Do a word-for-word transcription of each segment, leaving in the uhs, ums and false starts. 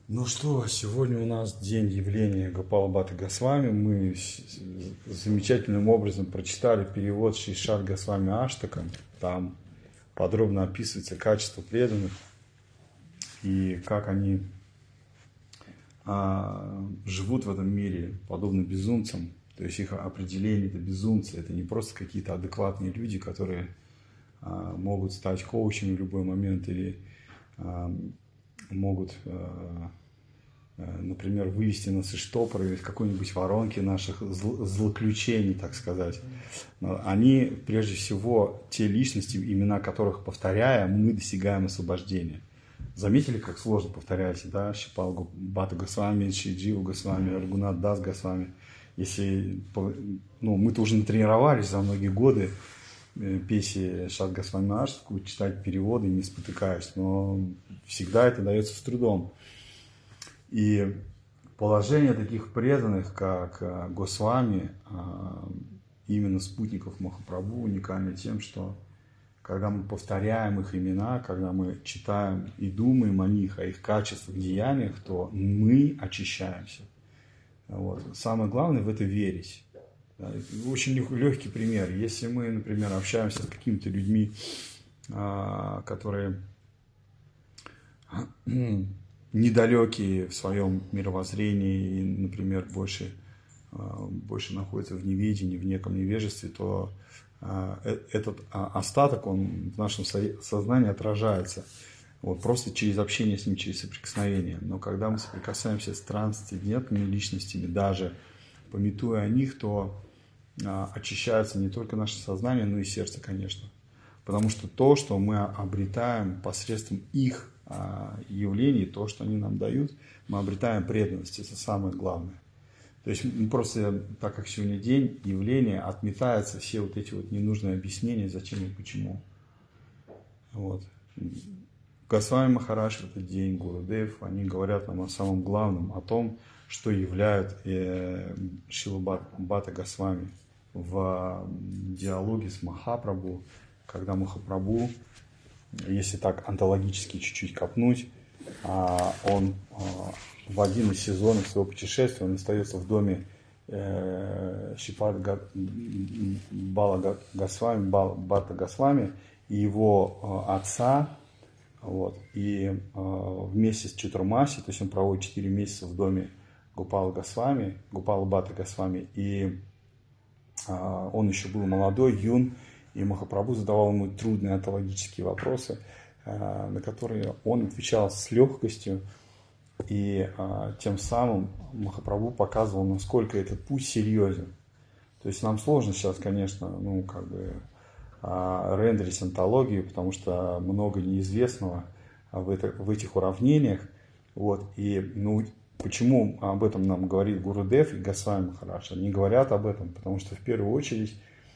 Ну что, сегодня у нас день явления Гопала Бхатты Госвами. Мы замечательным образом прочитали перевод Шри-Шат Госвами Аштака. Там подробно описывается качество преданных и как они а, живут в этом мире, подобно безумцам. То есть их определение – это безумцы, это не просто какие-то адекватные люди, которые а, могут стать коучем в любой момент или а, могут, например, вывести нас из штопора или из какой-нибудь воронки наших злоключений, так сказать. Но они, прежде всего, те личности, имена которых, повторяя, мы достигаем освобождения. Заметили, как сложно повторяете, да? Шипал Бхатта Госвами, Шиджива Госвами, Рагунат Дас Госвами. Если, ну, мы-то уже натренировались за многие годы песни Шат Госвами Аштаку, читать переводы, не спотыкаясь, но всегда это дается с трудом. И положение таких преданных, как Госвами, именно спутников Махапрабху, уникально тем, что когда мы повторяем их имена, когда мы читаем и думаем о них, о их качествах, деяниях, то мы очищаемся. Вот. Самое главное в это верить. Очень легкий пример. Если мы, например, общаемся с какими-то людьми, которые недалекие в своем мировоззрении и, например, больше, больше находятся в неведении, в неком невежестве, то этот остаток, он в нашем сознании отражается. Вот, просто через общение с ним, через соприкосновение. Но когда мы соприкасаемся с трансцендентными личностями, даже памятуя о них, то а, очищается не только наше сознание, но и сердце, конечно. Потому что то, что мы обретаем посредством их а, явлений, то, что они нам дают, мы обретаем преданность. Это самое главное. То есть мы просто, так как сегодня день явления, отметаются все вот эти вот ненужные объяснения, зачем и почему. Вот. Госвами Махарадж в этот день, Гурудев, они говорят нам о самом главном, о том, что являют э, Шрила Бхатта Госвами в диалоге с Махапрабху, когда Махапрабху, если так онтологически чуть-чуть копнуть, он в один из сезонов своего путешествия, он остается в доме э, Шипат Бала Госвами, Бхатта Госвами и его отца. Вот. И э, вместе с Чатурмаси, то есть он проводит четыре месяца в доме Гопала Госвами, Гопала Бхатта Госвами, и э, он еще был молодой, юн, и Махапрабху задавал ему трудные онтологические вопросы, э, на которые он отвечал с легкостью, и э, тем самым Махапрабху показывал, насколько этот путь серьезен. То есть нам сложно сейчас, конечно, ну, как бы, рендерить онтологию, потому что много неизвестного в, это, в этих уравнениях. Вот. И ну, почему об этом нам говорит Гурудев и Госвами Махарадж? Они говорят об этом, потому что в первую очередь,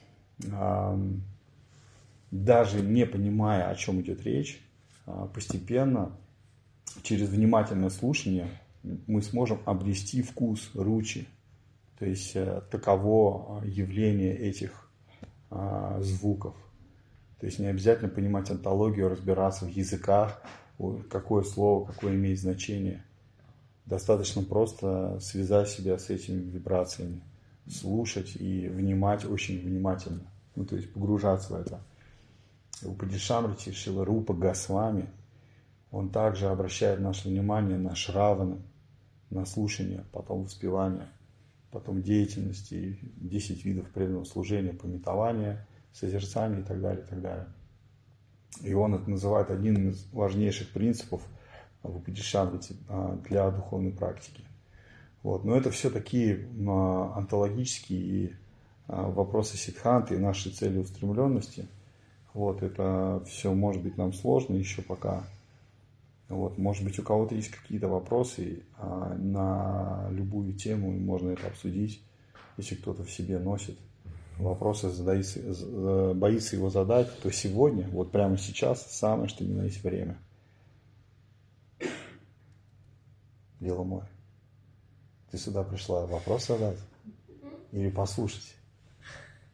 даже не понимая, о чем идет речь, постепенно, через внимательное слушание, мы сможем обрести вкус ручи. То есть таково явление этих звуков. То есть не обязательно понимать онтологию, разбираться в языках, какое слово, какое имеет значение. Достаточно просто связать себя с этими вибрациями, слушать и внимать очень внимательно. Ну, то есть погружаться в это. У Падишамрити Шрила Рупа Госвами, он также обращает наше внимание на шравана, на слушание, потом воспевание, потом деятельности, десять видов преданного служения, памятования, созерцания и так далее, и так далее. И он это называет одним из важнейших принципов в Упадишамрите для духовной практики. Вот. Но это все такие онтологические вопросы сиддханты и нашей целеустремленности. Вот. Это все может быть нам сложно еще пока. Вот. Может быть, у кого-то есть какие-то вопросы на любую тему, и можно это обсудить, если кто-то в себе носит вопросы, задается, боится его задать, то сегодня, вот прямо сейчас, самое что ни на есть время. Дело мой. Ты сюда пришла вопрос задать? Или послушать?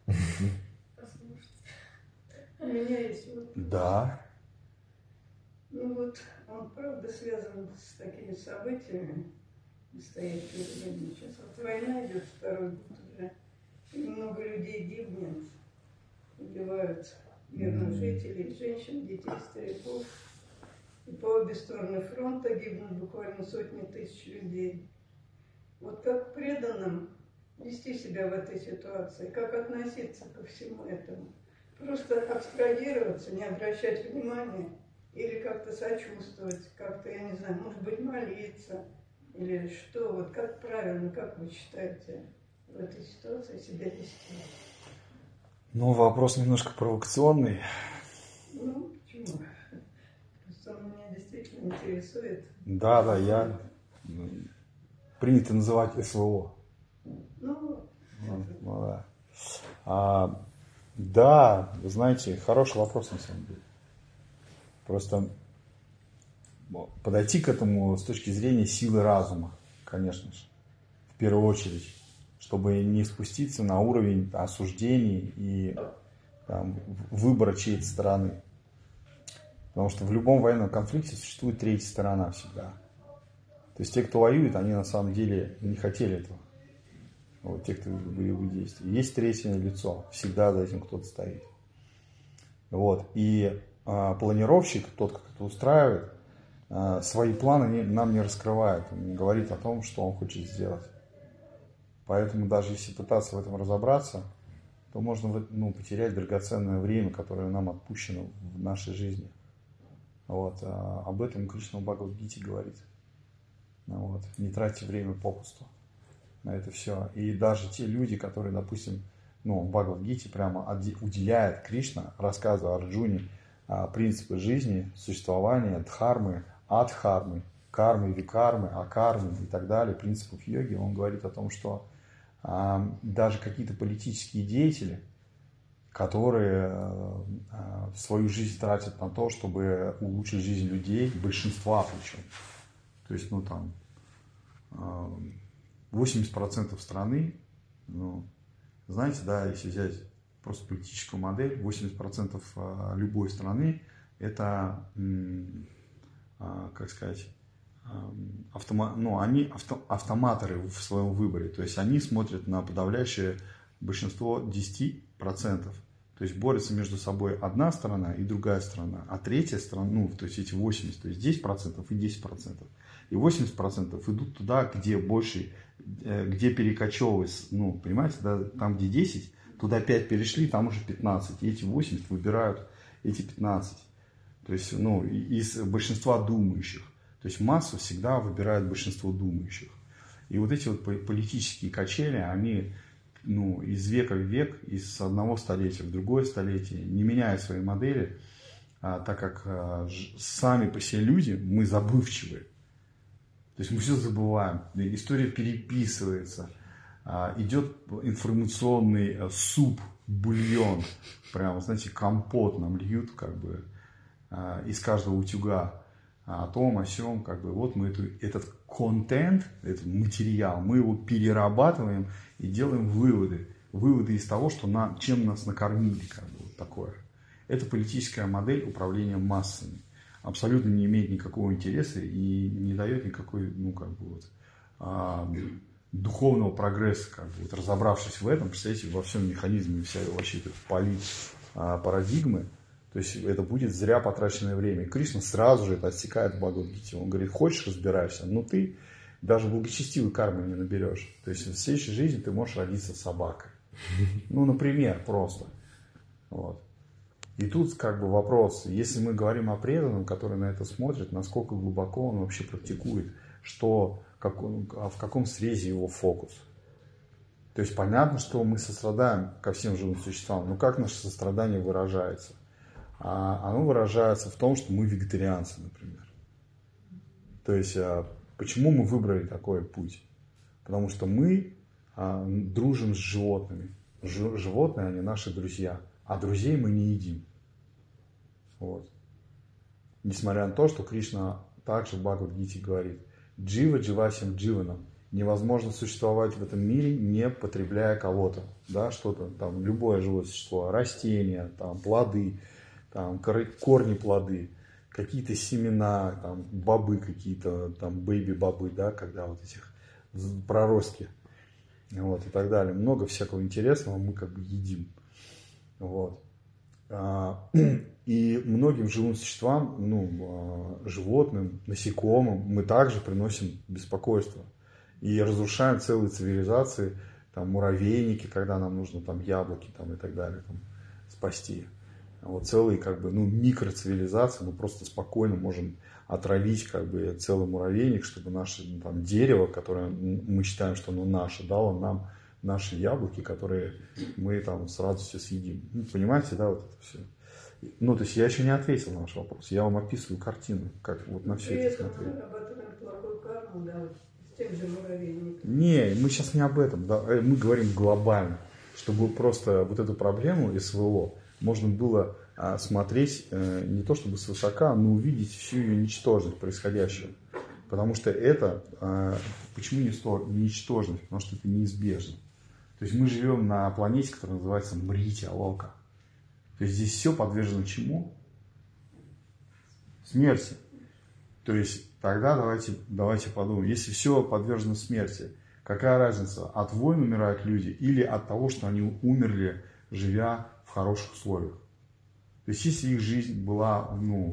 Послушать. У меня есть вот. Да. Ну, Ну вот, он правда связан с такими событиями, стоит перед нами сейчас. Вот война идет второй год уже, и много людей гибнет, убивают мирных жителей, женщин, детей, стариков. И по обе стороны фронта гибнут буквально сотни тысяч людей. Вот как преданным вести себя в этой ситуации, как относиться ко всему этому? Просто абстрагироваться, не обращать внимания или как-то сочувствовать, как-то, я не знаю, может быть, молиться или что? Вот как правильно, как вы считаете, в этой ситуации себя вести? Ну, вопрос немножко провокационный. Ну, почему? Просто он меня действительно интересует. Да, да, я... Принято называть СВО. Ну, ну, ну да. А, да, вы знаете, хороший вопрос на самом деле. Просто подойти к этому с точки зрения силы разума, конечно же, в первую очередь, чтобы не спуститься на уровень осуждений и там, выбора чьей-то стороны. Потому что в любом военном конфликте существует третья сторона всегда. То есть те, кто воюет, они на самом деле не хотели этого. Вот те, кто в боевых действиях. Есть третье лицо, всегда за этим кто-то стоит. Вот. И а, планировщик, тот, кто это устраивает, а, свои планы не, нам не раскрывает, он не говорит о том, что он хочет сделать. Поэтому даже если пытаться в этом разобраться, то можно ну, потерять драгоценное время, которое нам отпущено в нашей жизни. Вот. А об этом Кришна в Бхагавад-гите говорит. Вот. Не тратьте время попусту на это все. И даже те люди, которые, допустим, ну, в Бхагавад-гите прямо уделяют Кришна, рассказывая Арджуне о принципах жизни, существования, дхармы, адхармы, кармы, викармы, акармы и так далее, принципах йоги, он говорит о том, что а, даже какие-то политические деятели, которые а, свою жизнь тратят на то, чтобы улучшить жизнь людей, большинства причем. То есть, ну, там, восемьдесят процентов страны, ну, знаете, да, если взять просто политическую модель, восемьдесят процентов любой страны это, как сказать, автома, ну, они авто, автоматоры в своем выборе. То есть, они смотрят на подавляющее большинство десять процентов. То есть, борются между собой одна сторона и другая сторона. А третья сторона, ну, то есть, эти восемьдесят, то есть, десять процентов и десять процентов. И восемьдесят процентов идут туда, где больше, где перекочевывается, ну, понимаете, да, там, где десять, туда пять перешли, там уже пятнадцать. И эти восемьдесят выбирают эти пятнадцать. То есть, ну, из большинства думающих. То есть, массу всегда выбирает большинство думающих. И вот эти вот политические качели, они, ну, из века в век, из одного столетия в другое столетие, не меняя свои модели, а, так как а, ж, сами по себе люди, мы забывчивые. То есть мы все забываем, история переписывается, идет информационный суп, бульон, прям, знаете, компот нам льют как бы из каждого утюга о том, о сём, как бы вот мы эту, этот контент, этот материал, мы его перерабатываем и делаем выводы, выводы из того, что на, чем нас накормили, как бы вот такое. Это политическая модель управления массами. Абсолютно не имеет никакого интереса и не дает никакой, ну, как бы вот, а, духовного прогресса, как бы, вот, разобравшись в этом, представляете, во всем механизме вся вообще этой полит а, парадигмы, то есть это будет зря потраченное время. И Кришна сразу же это отсекает в Бхагавад-гите. Он говорит, хочешь разбираешься, но ты даже благочестивой кармы не наберешь. То есть в следующей жизни ты можешь родиться собакой. Ну, например, просто. Вот. И тут как бы вопрос, если мы говорим о преданном, который на это смотрит, насколько глубоко он вообще практикует, что, как он, в каком срезе его фокус. То есть понятно, что мы сострадаем ко всем живым существам, но как наше сострадание выражается? А оно выражается в том, что мы вегетарианцы, например. То есть почему мы выбрали такой путь? Потому что мы дружим с животными. Животные, они наши друзья, а друзей мы не едим. Вот. Несмотря на то, что Кришна также в Бхагавад-гите говорит, джива дживасим дживанам, невозможно существовать в этом мире, не потребляя кого-то, да, что-то там, любое живое существо, растения, там, плоды, там, корни плоды, какие-то семена, там, бобы какие-то, там, бэйби-бобы, да, когда вот этих проростки, вот, и так далее. Много всякого интересного мы как бы едим, вот. И многим живым существам, ну, животным, насекомым мы также приносим беспокойство. И разрушаем целые цивилизации, там, муравейники, когда нам нужно там яблоки там, и так далее там, спасти. Вот целые как бы, ну, микроцивилизации мы просто спокойно можем отравить как бы целый муравейник, чтобы наше ну, там, дерево, которое мы считаем, что оно наше, дало нам наши яблоки, которые мы там с радостью съедим. Ну, понимаете, да, вот это все. Ну, то есть я еще не ответил на ваш вопрос. Я вам описываю картину, как вот на все это смотреть. Не, мы сейчас не об этом. Да, мы говорим глобально, чтобы просто вот эту проблему СВО можно было а, смотреть э, не то чтобы свысока, но увидеть всю ее ничтожность происходящего. Потому что это, э, почему не ничтожность? Потому что это неизбежно. То есть мы живем на планете, которая называется Мритья Лока. То есть здесь все подвержено чему? Смерти. То есть тогда давайте, давайте подумаем, если все подвержено смерти, какая разница, от войн умирают люди или от того, что они умерли, живя в хороших условиях? То есть если их жизнь была ну,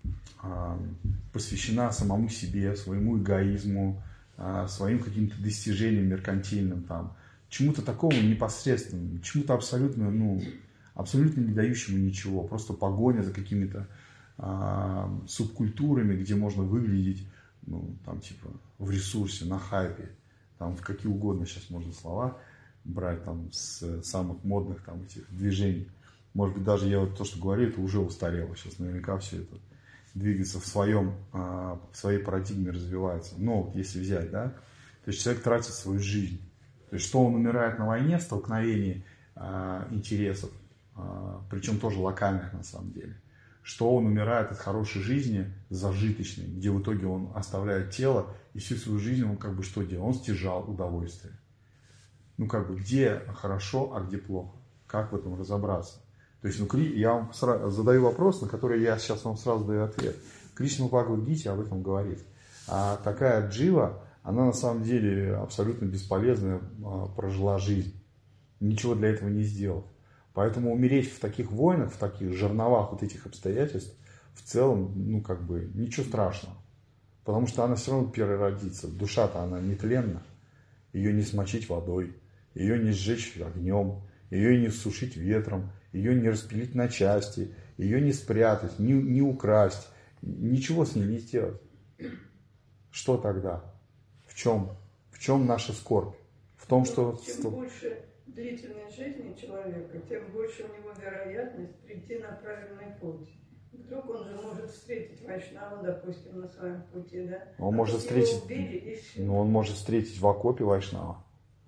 посвящена самому себе, своему эгоизму, своим каким-то достижениям меркантильным, там, чему-то такому непосредственному, чему-то абсолютно, ну, абсолютно не дающему ничего, просто погоня за какими-то а, субкультурами, где можно выглядеть, ну, там, типа, в ресурсе, на хайпе, там, в какие угодно сейчас можно слова брать, там, с самых модных, там, этих движений. Может быть, даже я вот то, что говорю, это уже устарело, сейчас наверняка все это двигается в своем, а, в своей парадигме развивается. Но вот если взять, да, то есть человек тратит свою жизнь. То есть, что он умирает на войне, в столкновении а, интересов, а, причем тоже локальных на самом деле. Что он умирает от хорошей жизни, зажиточной, где в итоге он оставляет тело, и всю свою жизнь он как бы что делал? Он стяжал удовольствие. Ну как бы, где хорошо, а где плохо? Как в этом разобраться? То есть, ну, я вам сразу задаю вопрос, на который я сейчас вам сразу даю ответ. Кришна Бхагавад-гите об этом говорит. А такая джива, она на самом деле абсолютно бесполезная прожила жизнь. Ничего для этого не сделала. Поэтому умереть в таких войнах, в таких жерновах вот этих обстоятельств, в целом, ну как бы, ничего страшного. Потому что она все равно переродится. Душа-то она нетленна. Ее не смочить водой, ее не сжечь огнем, ее не сушить ветром, ее не распилить на части, ее не спрятать, не, не украсть. Ничего с ней не сделать. Что тогда? В чем? В чем наша скорбь? В том, что... Чем больше длительность жизни человека, тем больше у него вероятность прийти на правильный путь. Вдруг он же может встретить вайшнава, допустим, на своем пути, да? Он а может встретить... Убили, ну, он может встретить в окопе вайшнава,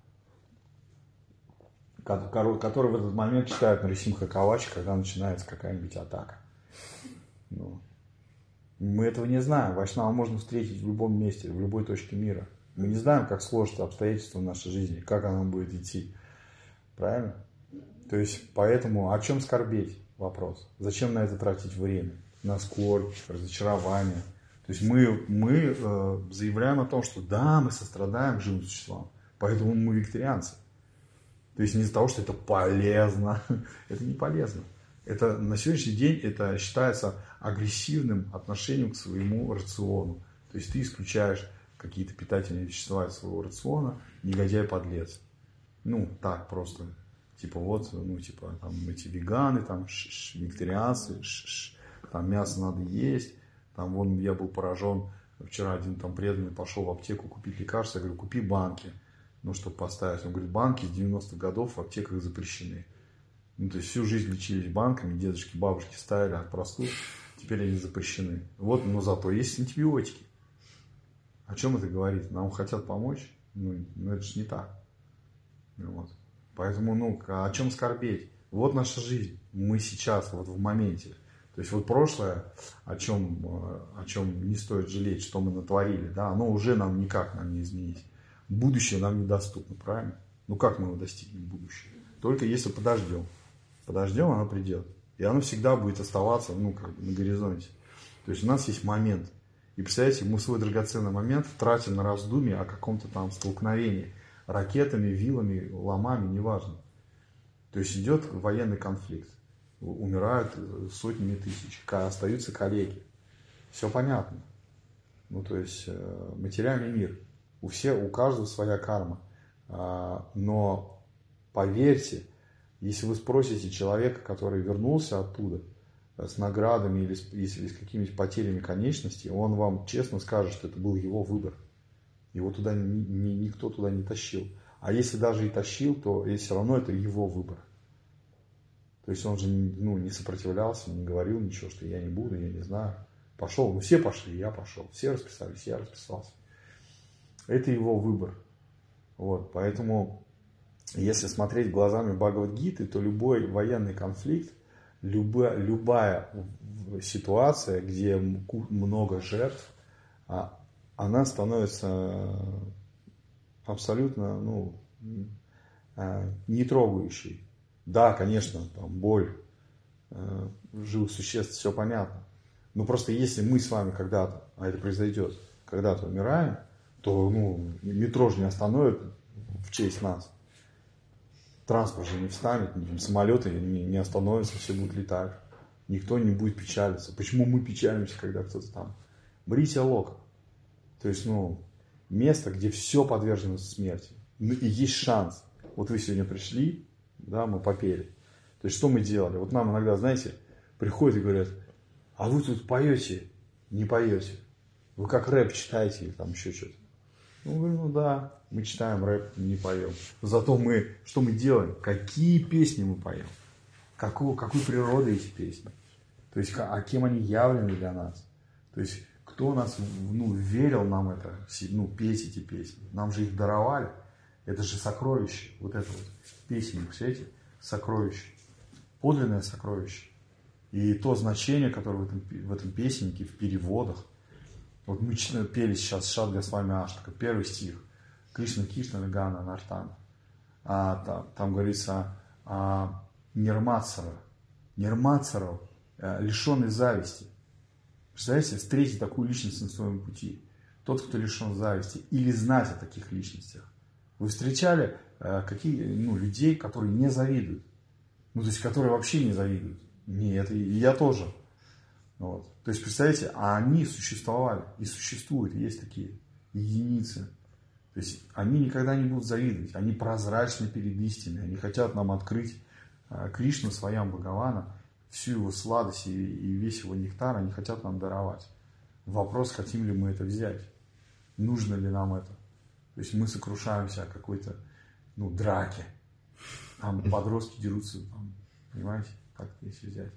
который в этот момент читает Нарисимха Кавачи, когда начинается какая-нибудь атака. Ну, мы этого не знаем. Вайшнава можно встретить в любом месте, в любой точке мира. Мы не знаем, как сложатся обстоятельства в нашей жизни, как она будет идти. Правильно? То есть, поэтому о чем скорбеть? Вопрос. Зачем на это тратить время? На скорбь, разочарование. То есть мы, мы э, заявляем о том, что да, мы сострадаем к живым существам, поэтому мы вегетарианцы. То есть не из-за того, что это полезно. Это не полезно. Это на сегодняшний день это считается агрессивным отношением к своему рациону. То есть ты исключаешь какие-то питательные вещества из своего рациона, негодяй-подлец. Ну, так просто. Типа вот, ну, типа, там эти веганы, там, ш -ш, вегетарианцы, ш -ш, там мясо надо есть. Там, вон, я был поражен, вчера один там преданный пошел в аптеку купить лекарства. Я говорю, купи банки, ну, чтобы поставить. Он говорит, банки с девяностых годов в аптеках запрещены. Ну, то есть всю жизнь лечились банками, дедушки, бабушки ставили от простуд, теперь они запрещены. Вот, но зато есть антибиотики. О чем это говорит? Нам хотят помочь? Ну, ну это же не так. Вот. Поэтому, ну, о чем скорбеть? Вот наша жизнь. Мы сейчас, вот в моменте. То есть вот прошлое, о чем, о чем не стоит жалеть, что мы натворили, да, оно уже нам никак нам не изменить. Будущее нам недоступно, правильно? Ну как мы его достигнем, будущее? Только если подождем. Подождем, оно придет. И оно всегда будет оставаться, ну, как бы на горизонте. То То есть у нас есть момент. И представляете, мы свой драгоценный момент тратим на раздумье о каком-то там столкновении ракетами, вилами, ломами, неважно. То есть идет военный конфликт. Умирают сотнями тысяч, остаются коллеги. Все понятно. Ну, то есть материальный мир. У всех, у каждого своя карма. Но поверьте, если вы спросите человека, который вернулся оттуда с наградами или с, или с какими-то потерями конечностей, он вам честно скажет, что это был его выбор. Его туда ни, ни, никто туда не тащил. А если даже и тащил, то все равно это его выбор. То есть он же ну, не сопротивлялся, не говорил ничего, что я не буду, я не знаю. Пошел, ну все пошли, я пошел. Все расписались, я расписался. Это его выбор. Вот, поэтому, если смотреть глазами Бхагавад-гиты, то любой военный конфликт, любая, любая ситуация, где много жертв, она становится абсолютно ну, не трогающей. Да, конечно, там боль живых существ, все понятно. Но просто если мы с вами когда-то, а это произойдет, когда-то умираем, то ну, метро же не остановит в честь нас. Транспорт же не встанет, самолеты не, не остановятся, все будут летать. Никто не будет печалиться. Почему мы печалимся, когда кто-то там? Бритья лока. То есть, ну, место, где все подвержено смерти. Ну, и есть шанс. Вот вы сегодня пришли, да, мы попели. То есть, что мы делали? Вот нам иногда, знаете, приходят и говорят, а вы тут поете, не поете. Вы как рэп читаете или там еще что-то. Ну, говорю, ну да, мы читаем рэп, не поем. Зато мы, что мы делаем? Какие песни мы поем? Какого, какой природы эти песни? То есть, а кем они явлены для нас? То есть, кто нас, ну, верил нам это, ну, петь эти песни? Нам же их даровали. Это же сокровище. Вот это вот песни, представляете? Сокровище. Подлинное сокровище. И то значение, которое в этом, в этом песеннике, в переводах. Вот мы пели сейчас Шадга с вами Аштака, первый стих. Кришна Кишна Вегана Нартана. А, там, там говорится а, Нирмацара. Нирмацара, лишенный зависти. Представляете, встретить такую личность на своем пути. Тот, кто лишен зависти. Или знать о таких личностях. Вы встречали а, какие, ну, людей, которые не завидуют? Ну, то есть, которые вообще не завидуют. Нет, и я тоже. Вот. То есть, представляете, а они существовали и существуют, и есть такие единицы. То есть, они никогда не будут завидовать, они прозрачны перед истиной, они хотят нам открыть Кришну, своям Бхагавана, всю его сладость и весь его нектар, они хотят нам даровать. Вопрос, хотим ли мы это взять, нужно ли нам это. То есть, мы сокрушаемся о какой-то ну, драке, там подростки дерутся, там, понимаете, как это если взять.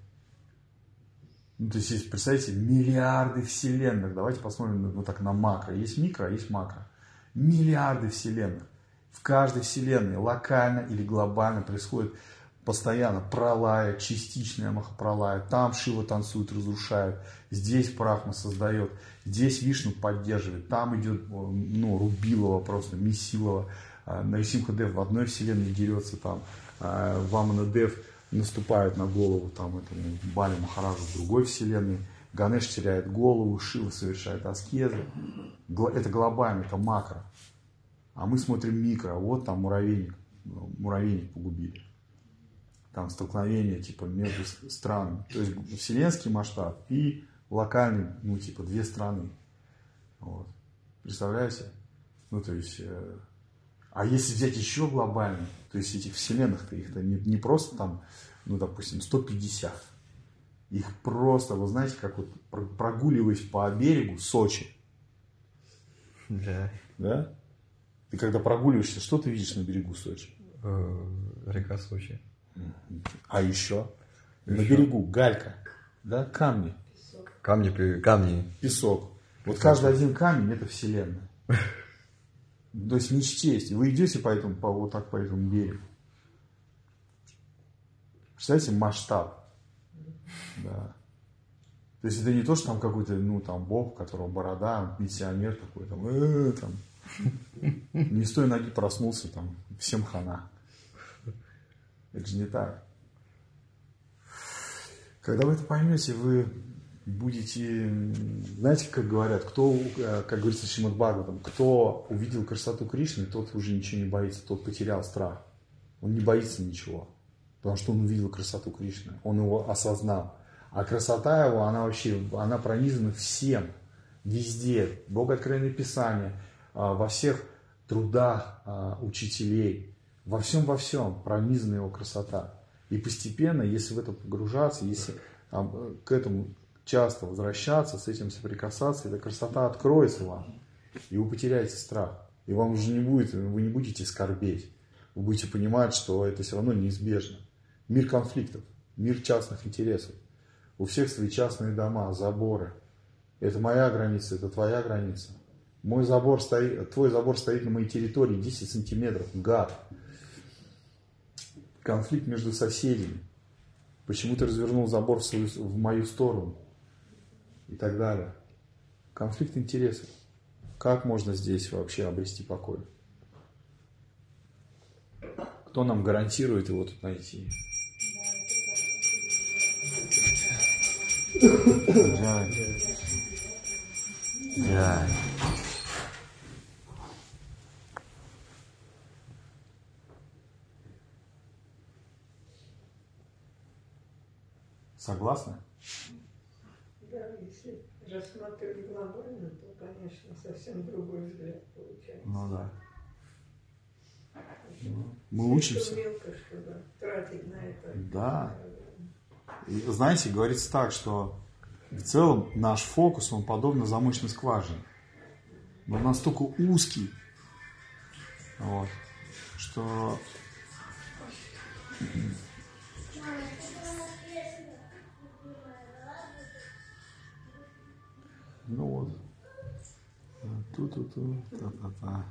Ну, то есть, если, представьте, миллиарды вселенных. Давайте посмотрим вот так на макро. Есть микро, а есть макро. Миллиарды вселенных. В каждой вселенной локально или глобально происходит постоянно пралая, частичная махапралая. Там Шива танцует, разрушает. Здесь Брахма создает. Здесь Вишну поддерживает. Там идет ну, Рубилова просто, Месилова. Нарисимха-дев в одной вселенной дерется. Там Вамана-дев наступает на голову там, этому Бали Махараджу в другой вселенной. Ганеш теряет голову, Шива совершает аскезы. Это глобально, это макро. А мы смотрим микро. Вот там муравейник. Муравейник погубили. Там столкновение типа между странами. То есть вселенский масштаб и локальный, ну типа две страны. Вот. Представляете? Ну то есть... А если взять еще глобально, то есть этих вселенных-то их-то не, не просто там, ну, допустим, сто пятьдесят. Их просто, вы знаете, как вот прогуливаясь по берегу Сочи. Да. Да? Ты когда прогуливаешься, что ты видишь на берегу Сочи? Река Сочи. А еще? еще? На берегу галька, да, камни. Песок. Камни, камни. Песок. Вот каждый один камень это вселенная. То есть не счесть. Вы идете по этому, по, вот так по этому берегу. Представляете, масштаб. Да. То есть это не то, что там какой-то, ну, там, бог, у которого борода, пенсионер такой, там, э, там. Не с той ноги проснулся, там, всем хана. Это же не так. Когда вы это поймете, вы будете, знаете, как говорят, кто, как говорится Шримад Бхагаватам, кто увидел красоту Кришны, тот уже ничего не боится, тот потерял страх. Он не боится ничего, потому что он увидел красоту Кришны, он его осознал. А красота его, она вообще, она пронизана всем, везде, Богооткровенное Писание, во всех трудах учителей, во всем, во всем пронизана его красота. И постепенно, если в это погружаться, если там, к этому часто возвращаться, с этим соприкасаться, эта красота откроется вам, и вы потеряете страх. И вам уже не будет, вы не будете скорбеть. Вы будете понимать, что это все равно неизбежно. Мир конфликтов, мир частных интересов. У всех свои частные дома, заборы. Это моя граница, это твоя граница. Мой забор стоит, твой забор стоит на моей территории десять сантиметров. Гад. Конфликт между соседями. Почему ты развернул забор в, свою, в мою сторону? И так далее. Конфликт интересов. Как можно здесь вообще обрести покой? Кто нам гарантирует его тут найти? Джай. Джай. Согласны? Да, если рассматривать глобально, то, конечно, совсем другой взгляд получается. Ну да. Мы учимся. Мелко, чтобы тратить на это. Да. И, знаете, говорится так, что в целом наш фокус, он подобно замочной скважине. Но настолько узкий, вот, что ну вот. Ту-ту-ту, та-та-та.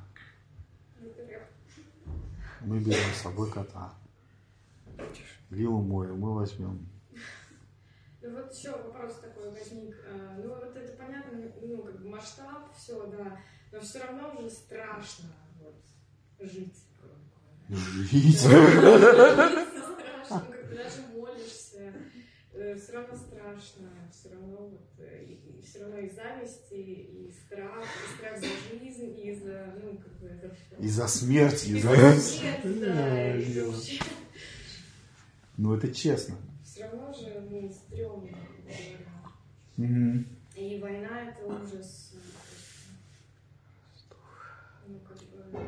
Мы берем с собой кота. Лилу мою мы возьмем. Ну вот еще вопрос такой возник. Ну вот это понятно, ну как бы масштаб, все, да, но все равно уже страшно вот жить. Жить? Страшно, когда даже молишься, все равно страшно, все равно вот, и, и все равно и зависти, и страх, и страх за жизнь, и за, ну как бы за все. И за смерть, и и за... за смерть, да, и вообще. Ну это честно. Все равно же, ну, стрёмно, Угу. и война это ужас. Ну, как бы...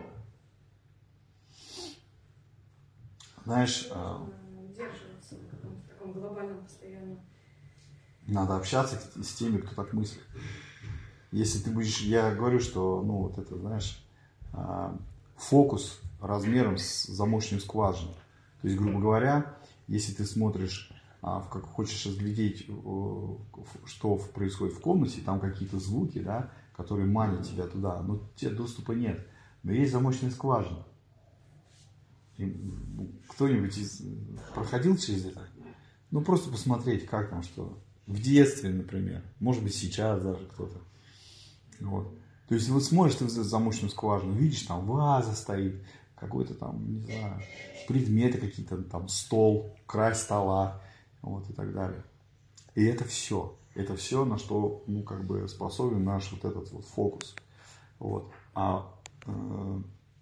Знаешь, Удерживаться в таком глобальном постоянном. надо общаться с теми, кто так мыслит. Если ты будешь, я говорю, что, ну, вот это, знаешь, фокус размером с замочную скважину. То есть, грубо говоря, если ты смотришь, как хочешь разглядеть, что происходит в комнате, там какие-то звуки, да, которые манят тебя туда, но тебе доступа нет. Но есть замочная скважина. Кто-нибудь из... проходил через это? Ну, просто посмотреть, как там, что. В детстве, например. Может быть, сейчас даже кто-то. Вот. То есть, вот смотришь ты в замочную скважину, видишь, там ваза стоит, какой-то там, не знаю, предметы какие-то, там стол, край стола, вот, и так далее. И это все. Это все, на что, ну, как бы способен наш вот этот вот фокус. Вот. А э,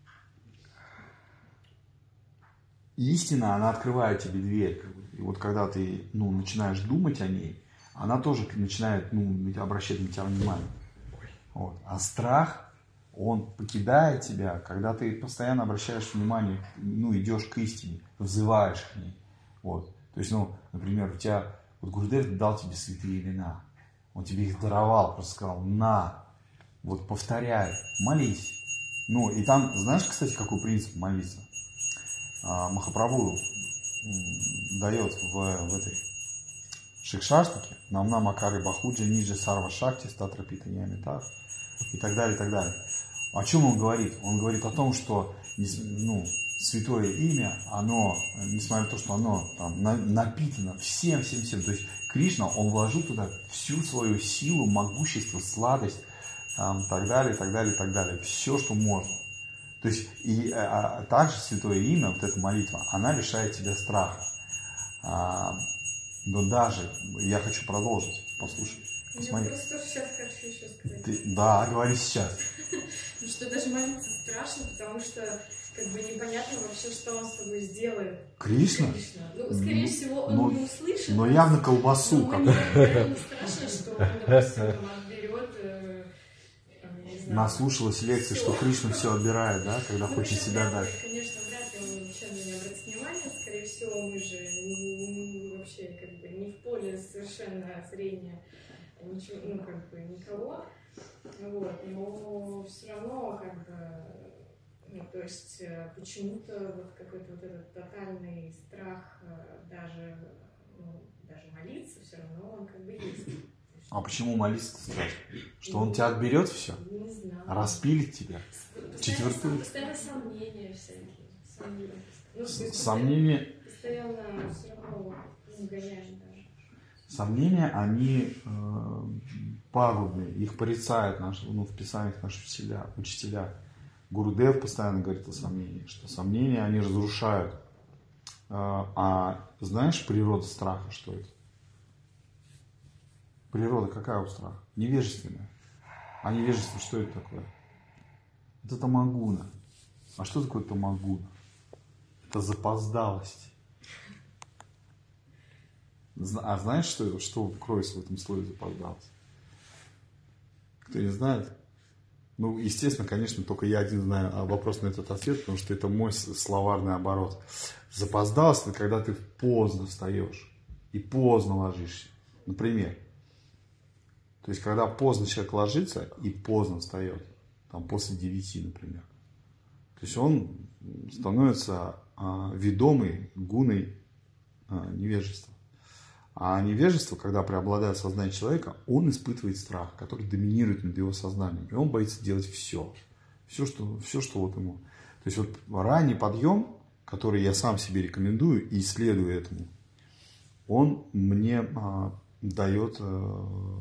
истина, она открывает тебе дверь. Как бы. И вот когда ты, ну, начинаешь думать о ней, она тоже начинает, ну, обращать на тебя внимание. Вот. А страх, он покидает тебя, когда ты постоянно обращаешь внимание, ну, идешь к истине, взываешь к ней. Вот. То есть, ну, например, у тебя, вот Гурудев дал тебе святые имена, он тебе их даровал, просто сказал, на, вот повторяй, молись. Ну, и там, знаешь, кстати, какой принцип молиться? А, Махапрабху дает в, в этой Шикшаштаке, Намна Макары Бахуджа, Ниджа Сарва Шакти, Статра Питаньямитар, и так далее, и так далее. О чем он говорит? Он говорит о том, что, ну, святое имя, оно, несмотря на то, что оно там напитано всем, всем, всем, то есть Кришна, он вложил туда всю свою силу, могущество, сладость, там, так далее, так далее, так далее, все, что можно. То есть, и а, а также святое имя, вот эта молитва, она лишает тебя страха. А, Но даже, я хочу продолжить, послушай, посмотри. Я просто сейчас хочу еще сказать. Ты, да, говори сейчас. Ну что даже молиться страшно, потому что как бы непонятно вообще, что он с тобой сделает. Кришна? Кришна. Ну, скорее всего, он но, не услышит. Но явно колбасу. Но мне не страшно, что он, допустим, отберет. Э, Наслушалась лекции, что Кришна все отбирает, да, когда ну, хочет себя прям, дать. Конечно, вряд ли он ничем не обратит внимания. Скорее всего, мы же не, вообще как бы не в поле совершенно зрения ничего, ну, как бы никого. Вот, но все равно, как бы, ну, то есть, почему-то вот какой-то вот этот тотальный страх даже, ну, даже молиться, все равно он как бы есть. А почему молиться страшно? Что он тебя отберет все? Не знаю. Распилит тебя? Четвертую? Постоянно сомнения всякие. Сомнения. Ну, Сомнения? Постоянно все равно гоняем даже. Сомнения, они э, пагубные, их порицают наши, ну, в писаниях наши учителя, учителя. Гурудев постоянно говорит о сомнении, что сомнения, они разрушают. Э, а знаешь природа страха, что это? Природа какая у страха? Невежественная. А невежество что это такое? Это тамагуна. А что такое тамагуна? Это запоздалость. А знаешь, что, что кроется в этом слове запоздалость? Кто не знает? Ну, естественно, конечно, только я один знаю вопрос на этот ответ, потому что это мой словарный оборот. Запоздалость — это когда ты поздно встаешь и поздно ложишься. Например, то есть, когда поздно человек ложится и поздно встает, там после девяти, например, то есть он становится а, ведомый гуной а, невежества. А невежество, когда преобладает сознание человека, он испытывает страх, который доминирует над его сознанием. И он боится делать все. Все, что, все, что вот ему. То есть, вот ранний подъем, который я сам себе рекомендую и исследую этому, он мне а, дает а,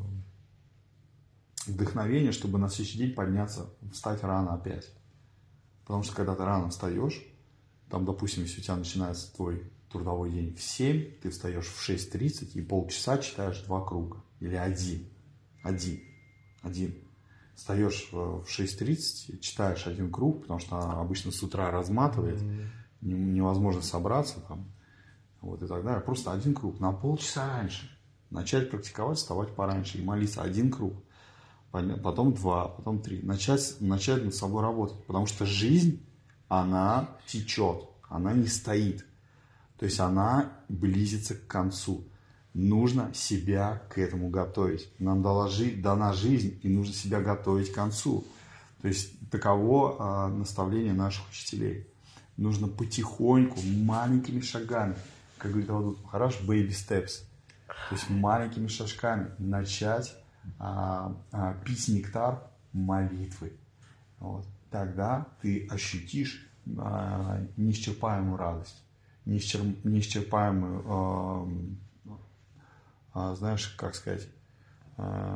вдохновение, чтобы на следующий день подняться, встать рано опять. Потому что когда ты рано встаешь, там, допустим, если у тебя начинается твой трудовой день в семь, ты встаешь в шесть тридцать и полчаса читаешь два круга. Или один. Один. Один. Встаешь в шесть тридцать, читаешь один круг, потому что обычно с утра разматывает, mm-hmm. невозможно собраться там, вот и так далее. Просто один круг на полчаса раньше. Начать практиковать, вставать пораньше и молиться. Один круг. Потом два, потом три. Начать, начать над собой работать. Потому что жизнь, она течет, она не стоит. То есть она близится к концу. Нужно себя к этому готовить. Нам дала жи- дана жизнь, и нужно себя готовить к концу. То есть таково а, наставление наших учителей. Нужно потихоньку, маленькими шагами, как говорит Авадут Махарадж, baby steps. То есть маленькими шажками начать а, а, пить нектар молитвы. Вот. Тогда ты ощутишь а, неисчерпаемую радость. неисчерпаемую, э, э, знаешь, как сказать, э,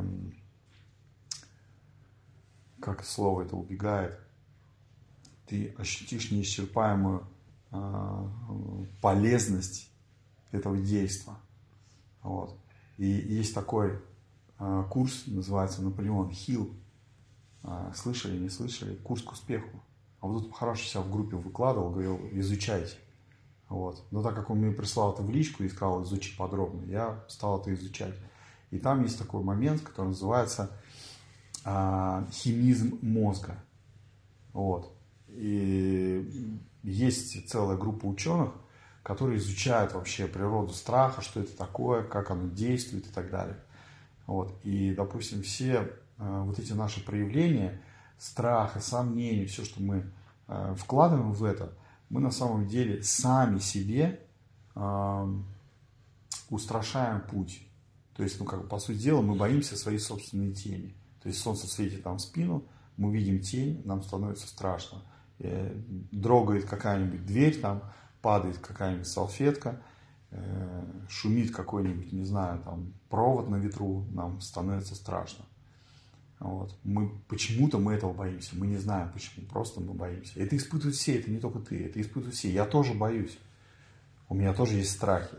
как слово это убегает, ты ощутишь неисчерпаемую э, полезность этого действия. Вот. И есть такой э, курс, называется Наполеон Хилл. Э, слышали, не слышали? Курс к успеху. А вот тут хорошо себя в группе выкладывал, говорил, изучайте. Вот. Но так как он мне прислал это в личку и сказал, изучи подробно, я стал это изучать. И там есть такой момент, который называется а, химизм мозга. Вот. И есть целая группа ученых, которые изучают вообще природу страха, что это такое, как оно действует и так далее. Вот. И, допустим, все а, вот эти наши проявления страха, сомнений, все, что мы а, вкладываем в это, мы на самом деле сами себе э, устрашаем путь. То есть, ну, как по сути дела, мы боимся своей собственной тени. То есть солнце светит нам в спину, мы видим тень, нам становится страшно. Э, дрогает какая-нибудь дверь, там падает какая-нибудь салфетка, э, шумит какой-нибудь, не знаю, там провод на ветру, нам становится страшно. Вот. Мы, почему-то мы этого боимся. Мы не знаем почему. Просто мы боимся. Это испытывают все. Это не только ты. Это испытывают все. Я тоже боюсь. У меня тоже есть страхи.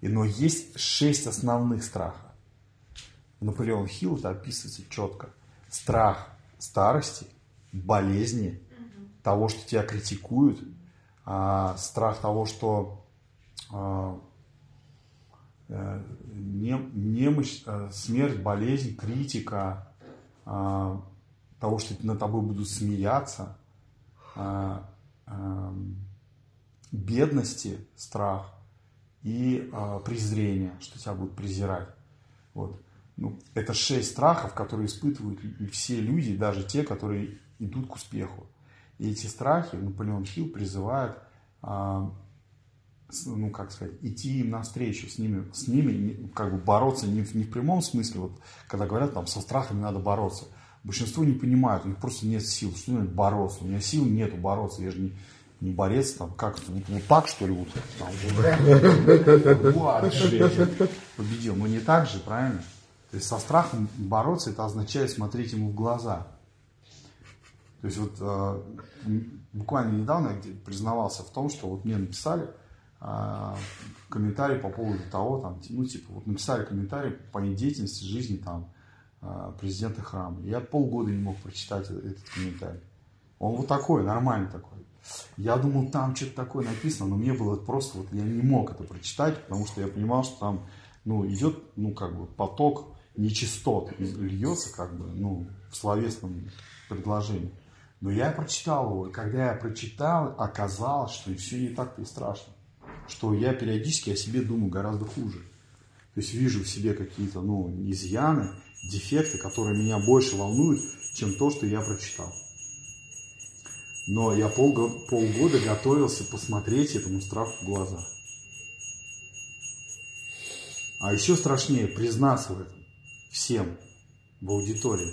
И, но есть шесть основных страхов. Наполеон Хилл это описывается четко. Страх старости, болезни, угу. того, что тебя критикуют, а, страх того, что а, а, нем, немощь, а, смерть, болезнь, критика, а, того, что над тобой будут смеяться, а, а, бедности, страх и а, презрение, что тебя будут презирать. Вот. Ну, это шесть страхов, которые испытывают все люди, даже те, которые идут к успеху. И эти страхи Наполеон Хилл призывает, а, ну, как сказать, идти им навстречу, с ними, с ними как бы бороться не в, не в прямом смысле, вот, когда говорят, там, со страхами надо бороться. Большинство не понимают, у них просто нет сил, что значит бороться. У меня сил нету бороться, я же не, не борец, там, как вот, вот так, что ли, вот, там, вот, победил. Но не так же, правильно? То есть со страхом бороться, это означает смотреть ему в глаза. То есть вот э, буквально недавно я признавался в том, что вот мне написали э, комментарий по поводу того, там, ну типа вот написали комментарий по деятельности жизни там э, президента храма. Я полгода не мог прочитать этот комментарий. Он вот такой, нормальный такой. Я думал, там что-то такое написано, но мне было просто вот я не мог это прочитать, потому что я понимал, что там ну идет ну как бы поток нечистот льется как бы, ну, в словесном предложении. Но я прочитал его, и когда я прочитал, оказалось, что все не так-то и страшно. Что я периодически о себе думаю гораздо хуже. То есть вижу в себе какие-то, ну, изъяны, дефекты, которые меня больше волнуют, чем то, что я прочитал. Но я полгода, полгода готовился посмотреть этому страху в глаза. А еще страшнее признаться в этом. Всем в аудитории.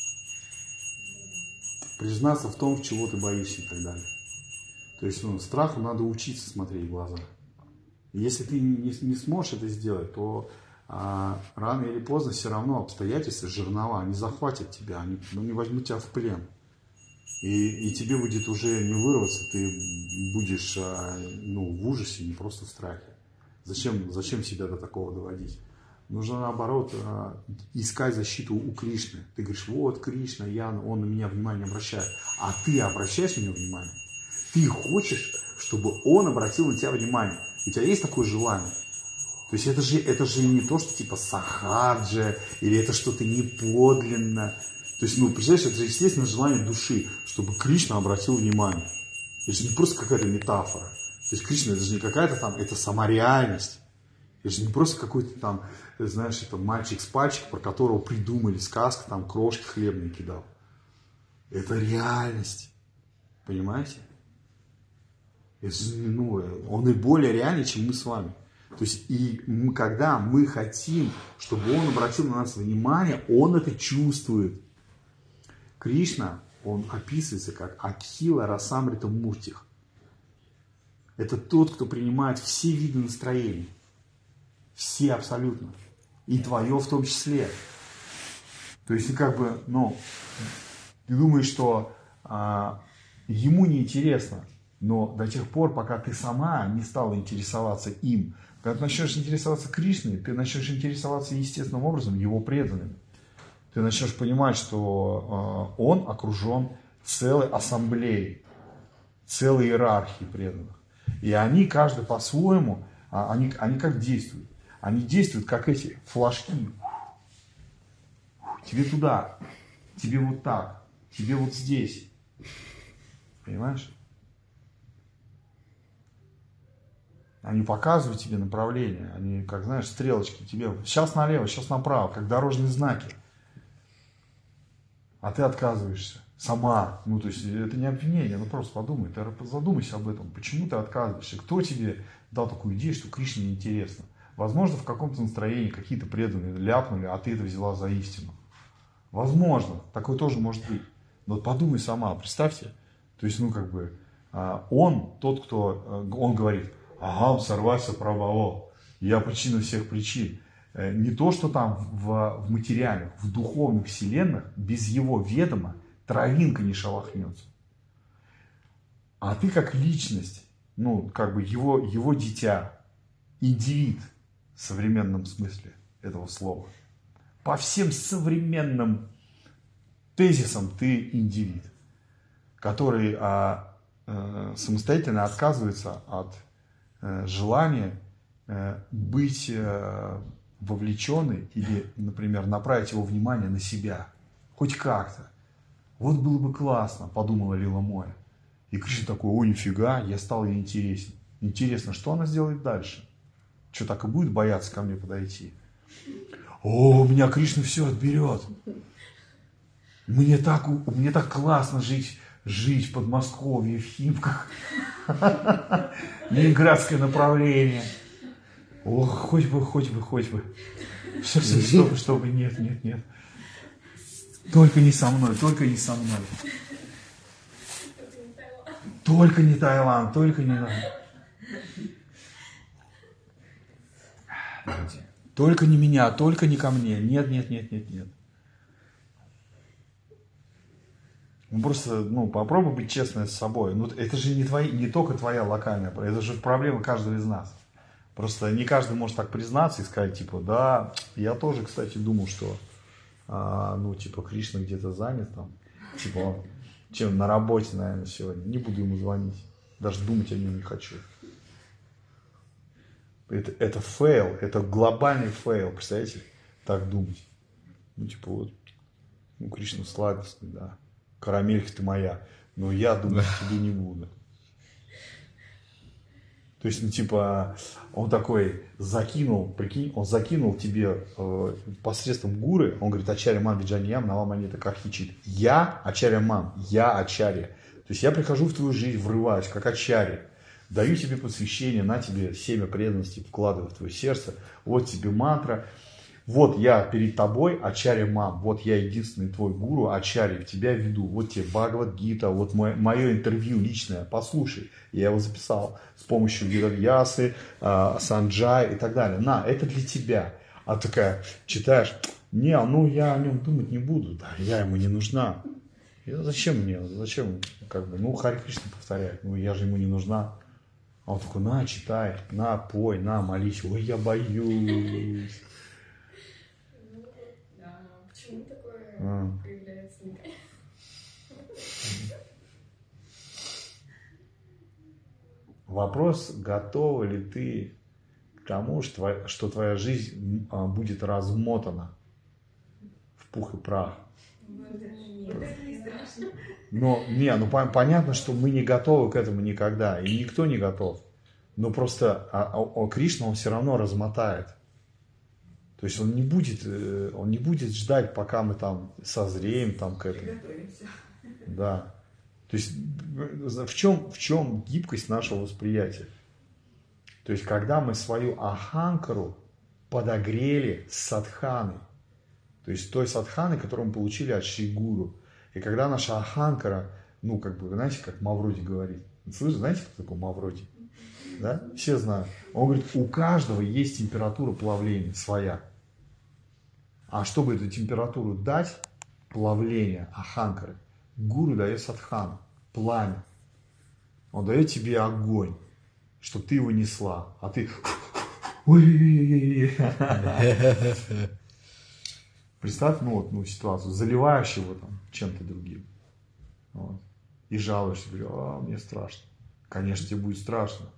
Признаться в том, чего ты боишься и так далее. То есть ну, страху надо учиться смотреть в глаза. И если ты не, не сможешь это сделать, то а, рано или поздно все равно обстоятельства, жернова, они захватят тебя, они, они возьмут тебя в плен. И, и тебе будет уже не вырваться, ты будешь а, ну, в ужасе, не просто в страхе. Зачем, зачем себя до такого доводить? Нужно, наоборот, искать защиту у Кришны. Ты говоришь, вот Кришна, я, он на меня внимание обращает. А ты обращаешь на него внимание? Ты хочешь, чтобы он обратил на тебя внимание? У тебя есть такое желание? То есть это же, это же не то, что типа сахаджа, или это что-то неподлинно. То есть, ну, представляешь, это же естественно желание души, чтобы Кришна обратил внимание. Это же не просто какая-то метафора. То есть Кришна, это же не какая-то там, это сама реальность. Это же не просто какой-то там, знаешь, это мальчик с пальчик, про которого придумали сказку, там крошки хлебные кидал. Это реальность. Понимаете? Это, ну, он и более реальный, чем мы с вами. То есть, и мы, когда мы хотим, чтобы он обратил на нас внимание, он это чувствует. Кришна, он описывается как Акхила Расамрита Муртих. Это тот, кто принимает все виды настроений. Все абсолютно. И твое в том числе. То есть, как бы, ну, ты думаешь, что а, ему неинтересно, но до тех пор, пока ты сама не стала интересоваться им, когда ты начнешь интересоваться Кришной, ты начнешь интересоваться естественным образом его преданными. Ты начнешь понимать, что а, он окружен целой ассамблеей, целой иерархией преданных. И они, каждый по-своему, а, они, они как действуют? Они действуют, как эти флажки. Тебе туда, тебе вот так, тебе вот здесь. Понимаешь? Они показывают тебе направление. Они, как знаешь, стрелочки тебе. Сейчас налево, сейчас направо, как дорожные знаки. А ты отказываешься. Сама. Ну, то есть, это не обвинение. Ну, просто подумай. Ты задумайся об этом. Почему ты отказываешься? Кто тебе дал такую идею, что Кришне неинтересно? Возможно, в каком-то настроении какие-то преданные ляпнули, а ты это взяла за истину. Возможно. Такое тоже может быть. Но вот подумай сама. Представьте. То есть, ну, как бы, он, тот, кто, он говорит, агам сарвася прабхаво. Я причина всех причин. Не то, что там в, в материальных, в духовных вселенных без его ведома травинка не шелохнется. А ты как личность, ну, как бы его, его дитя, индивид, современном смысле этого слова. По всем современным тезисам ты индивид, который а, а, самостоятельно отказывается от а, желания а, быть а, вовлеченным или, например, направить его внимание на себя. Хоть как-то. Вот было бы классно, подумала Лила Моя. И Кришна такой: ой, нифига, я стал ей интересен. Интересно, что она сделает дальше? Что, так и будет бояться ко мне подойти? О, у меня Кришна все отберет. Мне так, мне так классно жить, жить в Подмосковье, в Химках. Ленинградское направление. Ох, хоть бы, хоть бы, хоть бы. Чтобы, чтобы, нет, нет, нет. Только не со мной, только не со мной. Только не Таиланд, только не... Только не меня, только не ко мне. Нет, нет, нет, нет, нет. Ну, просто, ну, попробуй быть честной с собой. Ну, это же не, твои, не только твоя локальная проблема, это же проблема каждого из нас. Просто не каждый может так признаться и сказать, типа, да, я тоже, кстати, думал, что, а, ну, типа, Кришна где-то занят там. Типа, он, чем на работе, наверное, сегодня. Не буду ему звонить. Даже думать о нем не хочу. Это, это фейл, это глобальный фейл, представляете? Так думать. Ну, типа, вот, ну, Кришна сладостный, да. Карамелька ты моя. Но я думать тебе не буду. То есть, ну, типа, он такой закинул, прикинь, он закинул тебе э, посредством гуры, он говорит: Ачарья мам виджаниям, нава манета кахичит. Я Ачарья мам, я Ачарья. То есть, я прихожу в твою жизнь, врываюсь, как Ачарья. Даю тебе посвящение, на тебе семя преданности, вкладываю в твое сердце. Вот тебе мантра. Вот я перед тобой, Ачарья мам. Вот я единственный твой гуру, Ачарья, в тебя веду. Вот тебе Бхагавад-гита, вот мое, мое интервью личное. Послушай. Я его записал с помощью Ведавьясы, Санджая и так далее. На, это для тебя. А такая, читаешь: не, ну я о нем думать не буду. Да, я ему не нужна. Я, зачем мне? Зачем? Как бы, ну, Харе Кришна повторяет. Ну, я же ему не нужна. А он такой: на, читай, на, пой, на, молись. Ой, я боюсь. Ну, да, почему такое А. появляется? Вопрос: готова ли ты к тому, что твоя, что твоя жизнь будет размотана в пух и прах? Но, не, ну понятно, что мы не готовы к этому никогда, и никто не готов. Но просто а, а, Кришна, он все равно размотает. То есть он не будет, он не будет ждать, пока мы там созреем там, к этому. Да. То есть в чем, в чем гибкость нашего восприятия? То есть когда мы свою аханкару подогрели с садханой, то есть той садханой, которую мы получили от Шри Гуру. И когда наша аханкара, ну, как бы, знаете, как Мавроди говорит. Слышите, знаете, кто такой Мавроди? Да? Все знают. Он говорит: у каждого есть температура плавления своя. А чтобы эту температуру дать, плавление аханкары, гуру дает садхану, пламя. Он дает тебе огонь, чтобы ты его несла. А ты... Представь, ну, вот, ну, ситуацию, заливаешь его там чем-то другим. Вот, и жалуешься, говорю: а, мне страшно. Конечно, тебе будет страшно.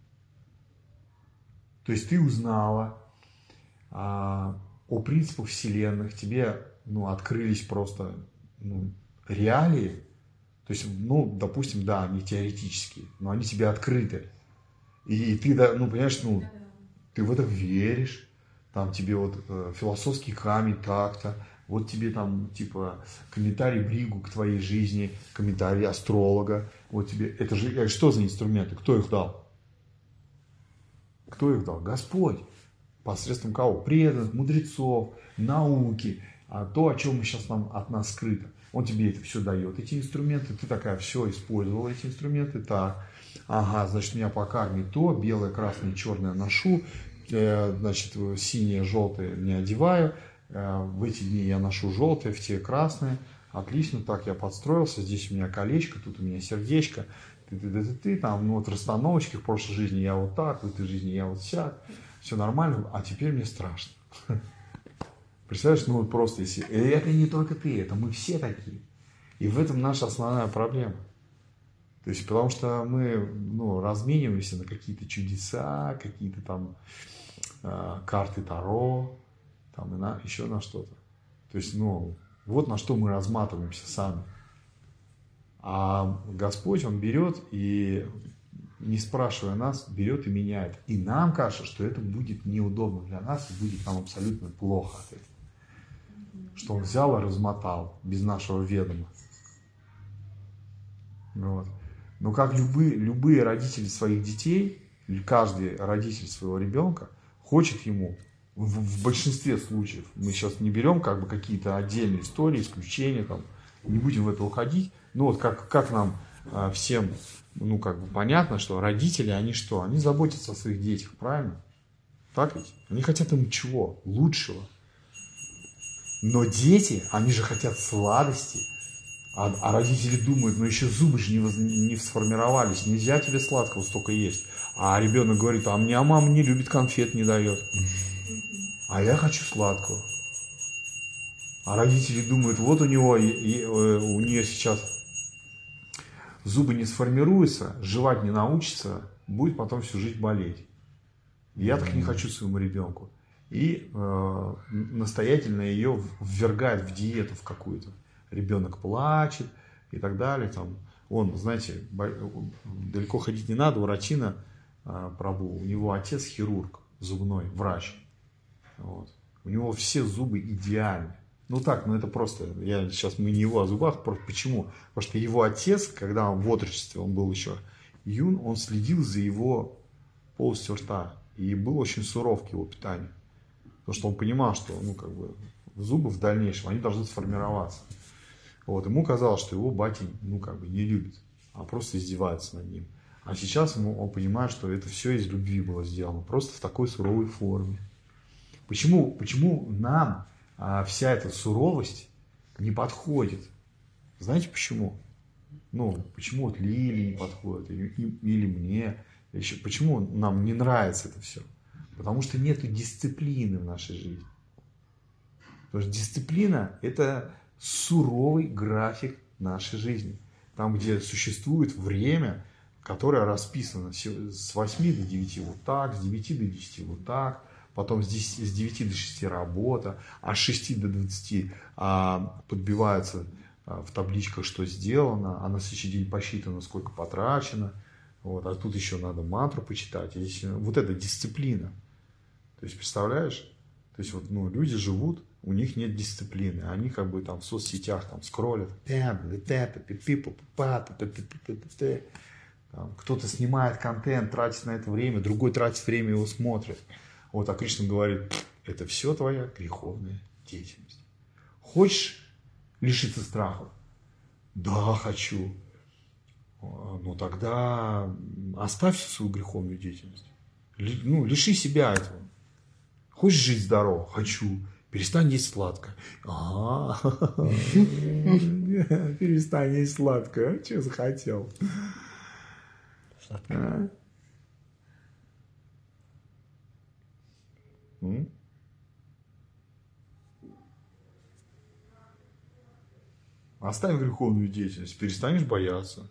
То есть ты узнала а, о принципах вселенных, тебе, ну, открылись просто, ну, реалии. То есть, ну, допустим, да, они теоретические, но они тебе открыты. И, и ты, да, ну, понимаешь, ну, ты в это веришь. Там тебе вот э, философский камень так-то, вот тебе там типа комментарий Бригу к твоей жизни, комментарий астролога, вот тебе, это же, что за инструменты, кто их дал? Кто их дал? Господь. Посредством кого? Преданных, мудрецов, науки, а то, о чем сейчас нам, от нас скрыто. Он тебе это все дает, эти инструменты, ты такая: все, использовала эти инструменты, так, ага, значит, у меня по карме то, белое, красное, черное ношу, значит, синее, желтое не одеваю, в эти дни я ношу желтое, в те красное, отлично, так я подстроился, здесь у меня колечко, тут у меня сердечко, ты, ты, ты, ты, ты, там, ну, вот расстановочки в прошлой жизни я вот так, в этой жизни я вот сяк, все нормально, а теперь мне страшно. Представляешь, ну вот просто если... И это не только ты, это мы все такие. И в этом наша основная проблема. То есть, потому что мы ну, размениваемся на какие-то чудеса, какие-то там э, карты Таро, там, и на, еще на что-то. То есть, ну, вот на что мы разматываемся сами. А Господь, Он берет и, не спрашивая нас, берет и меняет. И нам кажется, что это будет неудобно для нас, и будет нам абсолютно плохо от этого. Что Он взял и размотал без нашего ведома. Вот. Но как любые, любые родители своих детей, каждый родитель своего ребенка хочет ему, в, в большинстве случаев, мы сейчас не берем как бы какие-то отдельные истории, исключения, там, не будем в это уходить, но вот как, как нам а, всем ну, как бы понятно, что родители, они что? Они заботятся о своих детях, правильно? Так ведь? Они хотят им чего? Лучшего. Но дети, они же хотят сладости. А, а родители думают, ну еще зубы же не, воз, не сформировались, нельзя тебе сладкого столько есть. А ребенок говорит, а мне а мама не любит, конфет не дает. А я хочу сладкого. А родители думают, вот у него, и, и, у нее сейчас зубы не сформируются, жевать не научится, будет потом всю жизнь болеть. Я так не хочу своему ребенку. И э, настоятельно ее ввергает в диету в какую-то. Ребенок плачет и так далее. Там. Он, знаете, далеко ходить не надо, у Ратина э, Прабу, у него отец хирург, зубной, врач. Вот. У него все зубы идеальны. Ну так, ну это просто, я сейчас мы не его о зубах, просто почему? Потому что его отец, когда он в отрочестве, он был еще юн, он следил за его полостью рта и был очень суров к его питанию. Потому что он понимал, что ну, как бы, зубы в дальнейшем, они должны сформироваться. Вот, ему казалось, что его батя ну, как бы, не любит, а просто издевается над ним. А сейчас ему, он понимает, что это все из любви было сделано, просто в такой суровой форме. Почему, почему нам а, вся эта суровость не подходит? Знаете почему? Ну, почему вот Лиле не подходит, или, или мне, еще, почему нам не нравится это все? Потому что нет дисциплины в нашей жизни. Потому что дисциплина – это суровый график нашей жизни. Там, где существует время, которое расписано с восьми до девяти вот так, с девяти до десяти вот так, потом с девяти до шести работа, а с шести до двадцати а, подбивается а, в табличках, что сделано, а на следующий день посчитано, сколько потрачено. Вот, а тут еще надо мантру почитать. И здесь, вот это дисциплина. То есть, представляешь? То есть, вот, ну, люди живут, у них нет дисциплины. Они как бы там в соцсетях там скроллят. Кто-то снимает контент, тратит на это время, другой тратит время, его смотрит. Вот, а Кришна говорит, это все твоя греховная деятельность. Хочешь лишиться страха? Да, хочу. Ну, тогда оставь всю свою греховную деятельность. Ну, лиши себя этого. Хочешь жить здорово? Хочу. Перестань есть сладкое. Ага. Перестань есть сладкое. Что захотел? Сладкое. Оставь греховную деятельность. Перестанешь бояться.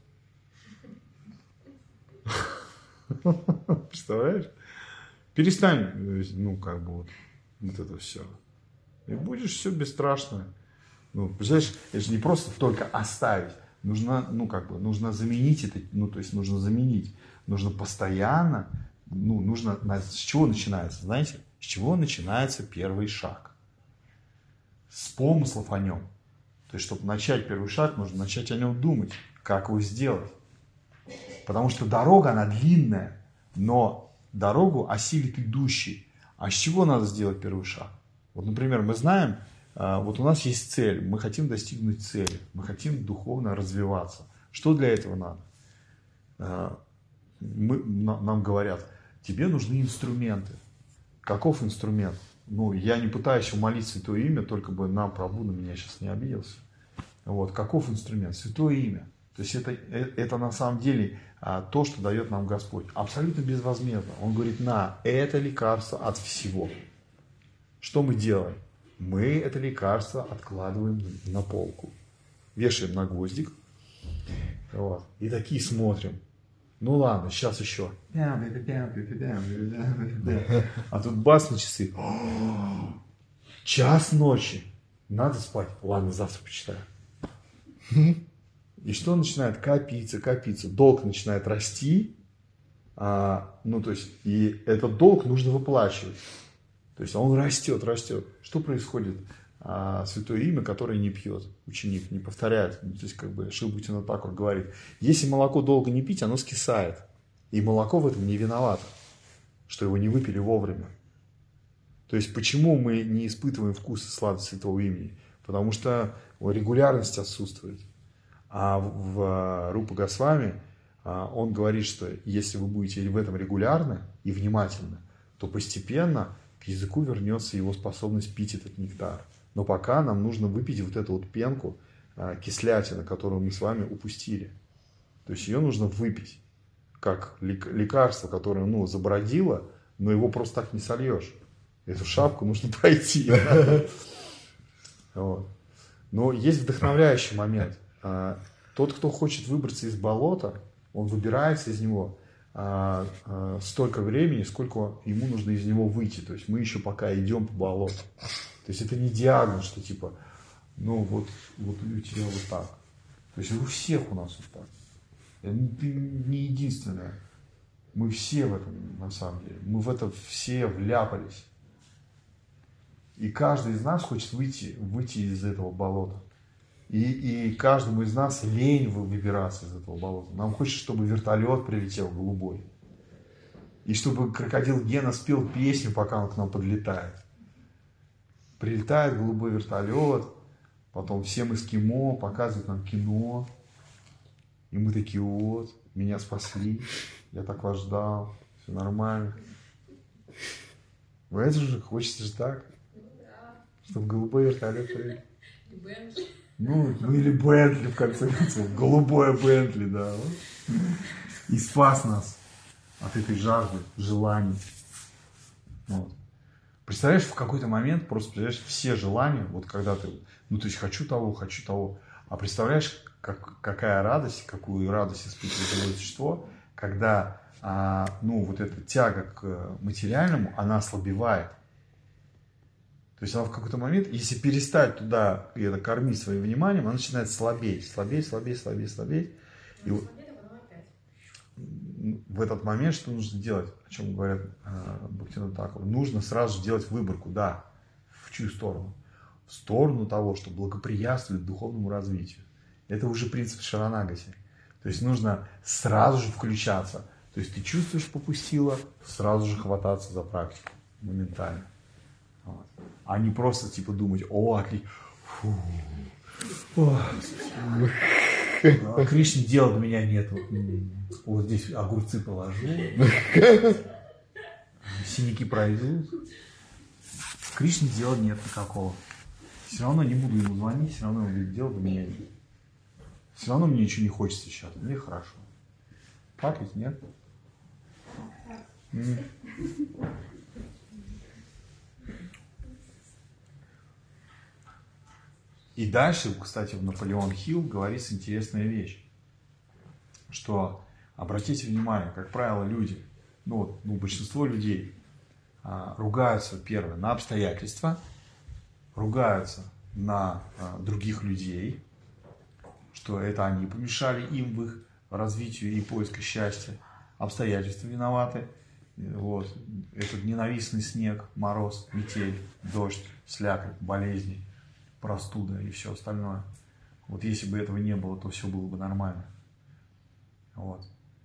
Представляешь? Перестань, ну, как бы, вот, вот это все. И будешь все бесстрашно. Ну, представляешь, это же не просто только оставить. Нужно, ну, как бы, нужно заменить это, ну, то есть, нужно заменить. Нужно постоянно, ну, нужно, с чего начинается, знаете? С чего начинается первый шаг? С помыслов о нем. То есть, чтобы начать первый шаг, нужно начать о нем думать. Как его сделать? Потому что дорога, она длинная, но дорогу осилит идущий. А с чего надо сделать первый шаг? Вот, например, мы знаем, вот у нас есть цель, мы хотим достигнуть цели, мы хотим духовно развиваться. Что для этого надо? Мы, нам говорят, тебе нужны инструменты. Каков инструмент? Ну, я не пытаюсь умолить Святое Имя, только бы нам Прабу на меня сейчас не обиделся. Вот, каков инструмент? Святое Имя. То есть это, это на самом деле а, то, что дает нам Господь. Абсолютно безвозмездно. Он говорит, на, это лекарство от всего. Что мы делаем? Мы это лекарство откладываем на полку. Вешаем на гвоздик. Вот, и такие смотрим. Ну ладно, сейчас еще. А тут бас на часы. Час ночи. Надо спать. Ладно, завтра почитаю. И что начинает копиться, копиться? Долг начинает расти. А, ну, то есть, и этот долг нужно выплачивать. То есть, он растет, растет. Что происходит? А, святое имя, которое не пьет ученик, не повторяет. То есть, как бы, Шрила Бхактивинода Тхакур говорит, если молоко долго не пить, оно скисает. И молоко в этом не виновато, что его не выпили вовремя. То есть, почему мы не испытываем вкус и сладость святого имени? Потому что регулярность отсутствует. А в Рупа Госвами он говорит, что если вы будете в этом регулярны и внимательны, то постепенно к языку вернется его способность пить этот нектар. Но пока нам нужно выпить вот эту вот пенку, кислятину, которую мы с вами упустили. То есть ее нужно выпить, как лекарство, которое, ну, забродило, но его просто так не сольешь. Эту шапку нужно пройти. Но есть вдохновляющий момент. Тот, кто хочет выбраться из болота, он выбирается из него столько времени, сколько ему нужно из него выйти. То есть мы еще пока идем по болоту. То есть это не диагноз, что типа, ну вот, вот у тебя вот так. То есть у всех у нас вот так. Ты не единственная. Мы все в этом, на самом деле. Мы в это все вляпались. И каждый из нас хочет выйти, выйти из этого болота. И, и каждому из нас лень выбираться из этого болота. Нам хочется, чтобы вертолет прилетел голубой. И чтобы крокодил Гена спел песню, пока он к нам подлетает. Прилетает голубой вертолет, потом всем эскимо показывают нам кино. И мы такие, вот, меня спасли, я так вас ждал, все нормально. В это же хочется же так, чтобы голубой вертолет прилетел. Ну, ну или Бентли, в конце концов. Голубое Бентли, да. И спас нас от этой жажды, желаний. Вот. Представляешь, в какой-то момент просто, представляешь, все желания, вот когда ты, ну, то есть хочу того, хочу того, а представляешь, как, какая радость, какую радость испытывает живое существо, когда, а, ну, вот эта тяга к материальному, она ослабевает. То есть она в какой-то момент, если перестать туда и это кормить своим вниманием, она начинает слабеть, слабеть, слабеть, слабеть, слабеть. И вот в этот момент что нужно делать, о чем говорят Бхактивинода Тхакур? Нужно сразу же делать выборку, да, в чью сторону? В сторону того, что благоприятствует духовному развитию. Это уже принцип шаранагати. То есть нужно сразу же включаться. То есть ты чувствуешь, попустило, сразу же хвататься за практику моментально. Вот. А не просто типа думать, о, отлично, а Кришне дела до меня нет. Вот, вот здесь огурцы положу, синяки пройдут. Кришне дела нет никакого. Все равно не буду ему звонить, все равно он говорит, дела до меня нет. Все равно мне ничего не хочется сейчас, мне хорошо. Так ведь нет? М. И дальше, кстати, в Наполеон Хилл говорится интересная вещь, что, обратите внимание, как правило, люди, ну, вот, ну большинство людей а, ругаются, первое, на обстоятельства, ругаются на а, других людей, что это они помешали им в их развитию и поиску счастья, обстоятельства виноваты, вот, этот ненавистный снег, мороз, метель, дождь, слякоть, болезни, простуда и все остальное. Вот если бы этого не было, то все было бы нормально. Вот.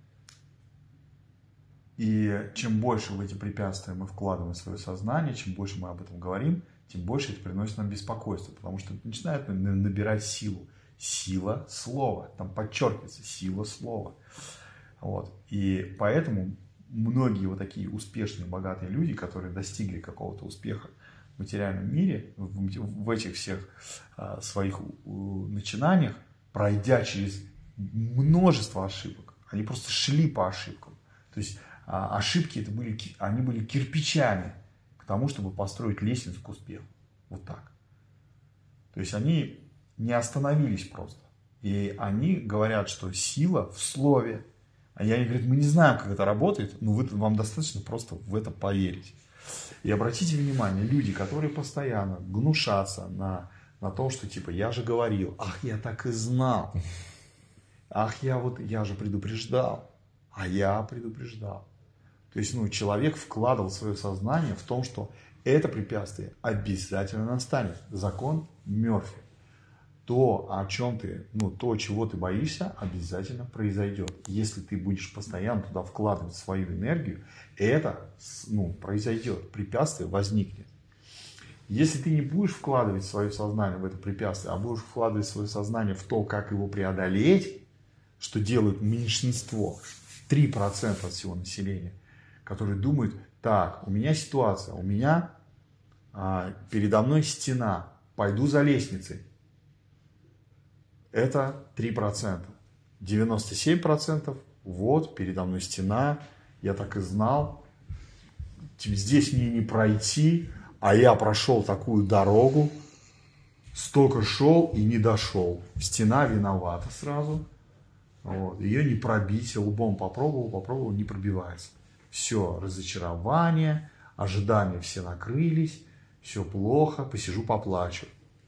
И чем больше в эти препятствия мы вкладываем в свое сознание, чем больше мы об этом говорим, тем больше это приносит нам беспокойство, потому что это начинает набирать силу. Сила слова. Там подчеркивается сила слова. Вот. И поэтому многие вот такие успешные, богатые люди, которые достигли какого-то успеха в материальном мире, в этих всех а, своих у, начинаниях, пройдя через множество ошибок. Они просто шли по ошибкам. То есть ошибки это были, они были кирпичами к тому, чтобы построить лестницу к успеху. Вот так. То есть они не остановились просто. И они говорят, что сила в слове. А я им говорю, мы не знаем, как это работает, но вы, вам достаточно просто в это поверить. И обратите внимание, люди, которые постоянно гнушатся на, на том, что типа я же говорил, ах, я так и знал, ах, я вот, я же предупреждал, а я предупреждал. То есть, ну, человек вкладывал свое сознание в том, что это препятствие обязательно настанет. Закон Мерфи. То, о чем ты, ну, то, чего ты боишься, обязательно произойдет. Если ты будешь постоянно туда вкладывать свою энергию, это, ну, произойдет, препятствие возникнет. Если ты не будешь вкладывать свое сознание в это препятствие, а будешь вкладывать свое сознание в то, как его преодолеть, что делают меньшинство, три процента от всего населения, которые думают, так, у меня ситуация, у меня а, передо мной стена, пойду за лестницей. Это три процента. девяносто семь процентов, вот, передо мной стена, я так и знал, здесь мне не пройти, а я прошел такую дорогу, столько шел и не дошел. Стена виновата сразу, вот, ее не пробить, лбом попробовал, попробовал, не пробивается. Все, разочарование, ожидания все накрылись, все плохо, посижу, поплачу.